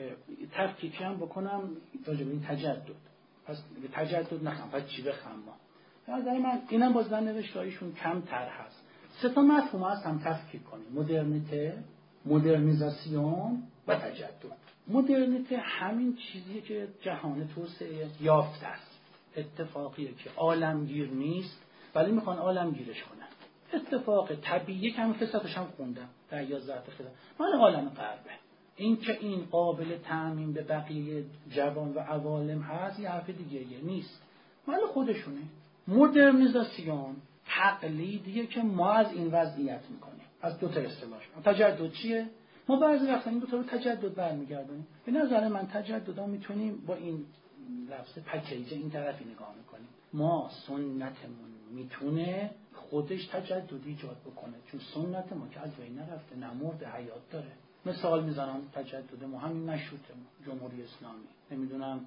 تفکیکی هم بکنم راجع به این تجدد. پس تجدد نخوام، پس چی بخوام ما؟ نظر من اینم باز در نوشته‌هایشون کمتر هست. سه تا مفهوم هست هم تفکیک کنیم: مدرنیته، مدرنیزاسیون و تجدد. مدرنیته همین چیزیه که جهان توسعه یافته است، اتفاقیه که عالمگیر نیست ولی میخوان عالمگیرش کنن. اتفاق طبیعی که همین قصتش هم خوندم در یازده تا خیلی مال عالم غربه. این که این قابل تعمیم به بقیه جوان و عوالم هست یه حرف دیگه نیست، مال خودشونه. مدرنیزاسیون تقلیدیه که ما از این وضعیت میکنیم. از دو تا اصطلاح. تجدد چیه؟ ما بعضی وقتا این دو تا رو تجدد برمیگردونیم. به نظر من تجدد ها میتونیم با این لفظ پکیج این طرفی نگاه میکنیم. ما سنتمون میتونه خودش تجدد ایجاد بکنه، چون سنت ما که از بین نرفته، نمرده، حیات داره. مثال میزنم تجدد ما همین مشروطه، جمهوری اسلامی، نمیدونم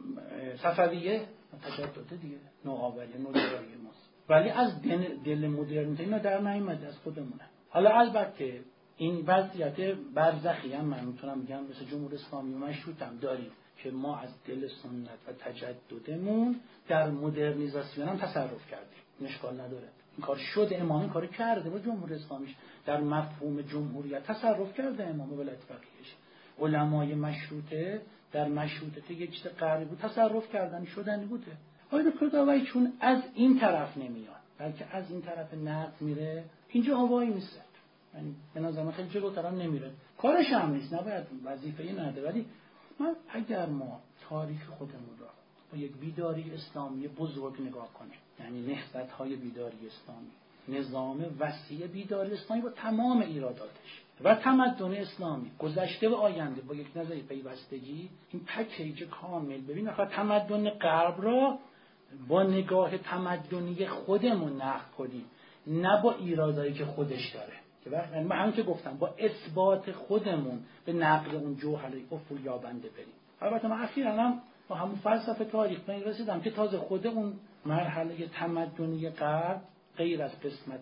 صفویه، تجدد دیگه، نوآوری، نوجوانی ماست. ولی از دل, دل مدرنیته اینا در نیامده، از خودمونه. حالا البته این وضعیت برزخی هم من میتونم بگم مثل جمهوری اسلامی و مشروطه هم داریم که ما از دل سنت و تجددمون در مدرنیزاسیون هم تصرف کردیم. اشکال نداره، این کار شده، امام این کار کرده با جمهوری اسلامیش، در مفهوم جمهوریت تصرف کرده امام ولایت فقیهش. علمای مشروطه در مشروطه یک چیز غریبی بود تصرف کردن شدنی بوده. آیا دکتر داوری چون از این طرف نمیاد بلکه از این طرف نقد میره، اینجا هوایی نیست. یعنی به نظر من خیلی جلوتر هم نمیره، کارش هم نیست، نباید وظیفه‌ای نداره. ولی من اگر ما تاریخ خودمون را با یک بیداری اسلامی بزرگ نگاه کنیم، یعنی نهضت‌های بیداری اسلامی، نظام وسیع بیداری اسلامی با تمام ایراداتش و تمدن اسلامی گذشته و آینده با یک نظریه پیوستگی، این پکیج کامل، ببین آخه تمدن غرب را با نگاه تمدنی خودمون نقد کنیم، نه با ایرادایی که خودش داره. که وقتی من هم که گفتم با اثبات خودمون به نقد اون جوهره افول یابنده بریم. البته من اخیراً هم با همون فلسفه تاریخ به این رسیدم که تازه خود اون مرحله تمدنی غرب غیر از قسمت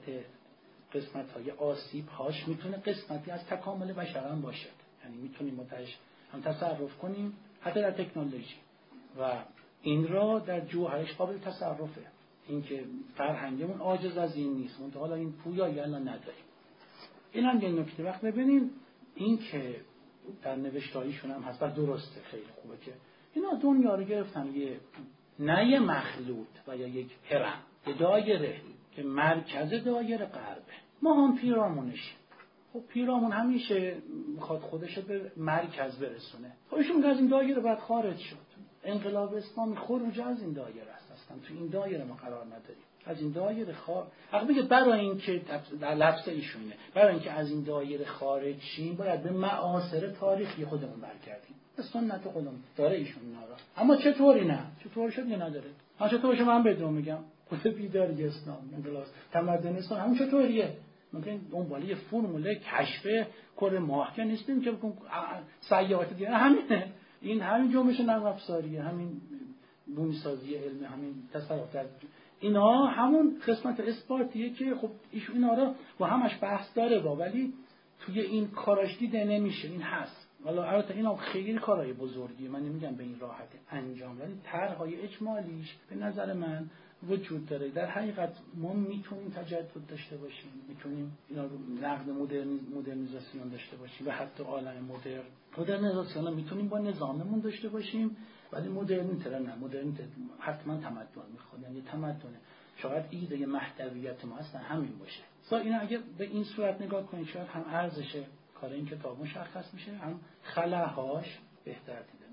قسمت‌های آسیب هاش میتونه قسمتی از تکامل بشر هم باشه. یعنی میتونیم متعش هم تصرف کنیم حتی در تکنولوژی و این را در جوهرش قابل تصرفه. اینکه فرهنگمون عاجز از این نیست، منتها حالا این پویایی الان نداریم. این هم یه نکته. وقت ببینیم این که در نوشتاریشون هم هست و درسته، خیلی خوبه که اینا دنیا رو گرفتن یه نه یه مخلوط و یا یک هرم، یه دایره که مرکز دایره غربه، ما هم پیرامونشیم. خب پیرامون همیشه میخواد خودش به مرکز برسونه. خب ایشون از این دایره بعد خارج شد. انقلاب اسلامی خروج از این دایره است. اصلا تو این دایره ما قرار نداریم. از این دایره خارج، حق میگه برای اینکه در لفظ ایشونه، برای اینکه از این دایره خارج شیم باید به معاصر تاریخی خودمون برگردیم. سنت خودمون داره ایشون اینا را. اما چطوری نه؟ چطور شد یا نداره؟ من چطورش من بدون میگم. خود بیداری اسلام، انقلاب تمدن اسلام همون چطوریه؟ ممکن دنبال یه فرموله کشف کره ماه که نیستیم که بگم سیاحت دیگه، همینه. این همین جنبش نرم افزاریه، همین بومی‌سازی علم، همین تصرف در اینا همون قسمت اثباتیه که خب ایشون اینا رو با همش بحث داره با، ولی توی این کاراش دیده نمیشه. این هست. حالا البته اینا خیلی کارهای بزرگیه، من نمیگم به این راحتی انجام، ولی طرح‌های اجمالیش به نظر من وجود داره. در حقیقت ما میتونیم تجدد داشته باشیم، میتونیم اینا رو نقد مدرن مدرنیزاسیون داشته باشیم و حتی عالم مدرن مدرنیزاسیون میتونیم با نظاممون داشته باشیم، ولی مدرنیته نه، مدرنیته حتما تمدن میخواد. یعنی تمدن شاید ایده مهدویت ما اصلا همین باشه. سا اینا اگه به این صورت نگاه کنید شاید هم ارزش کار این کتاب مشخص میشه، هم خلاهاش بهتر دیده.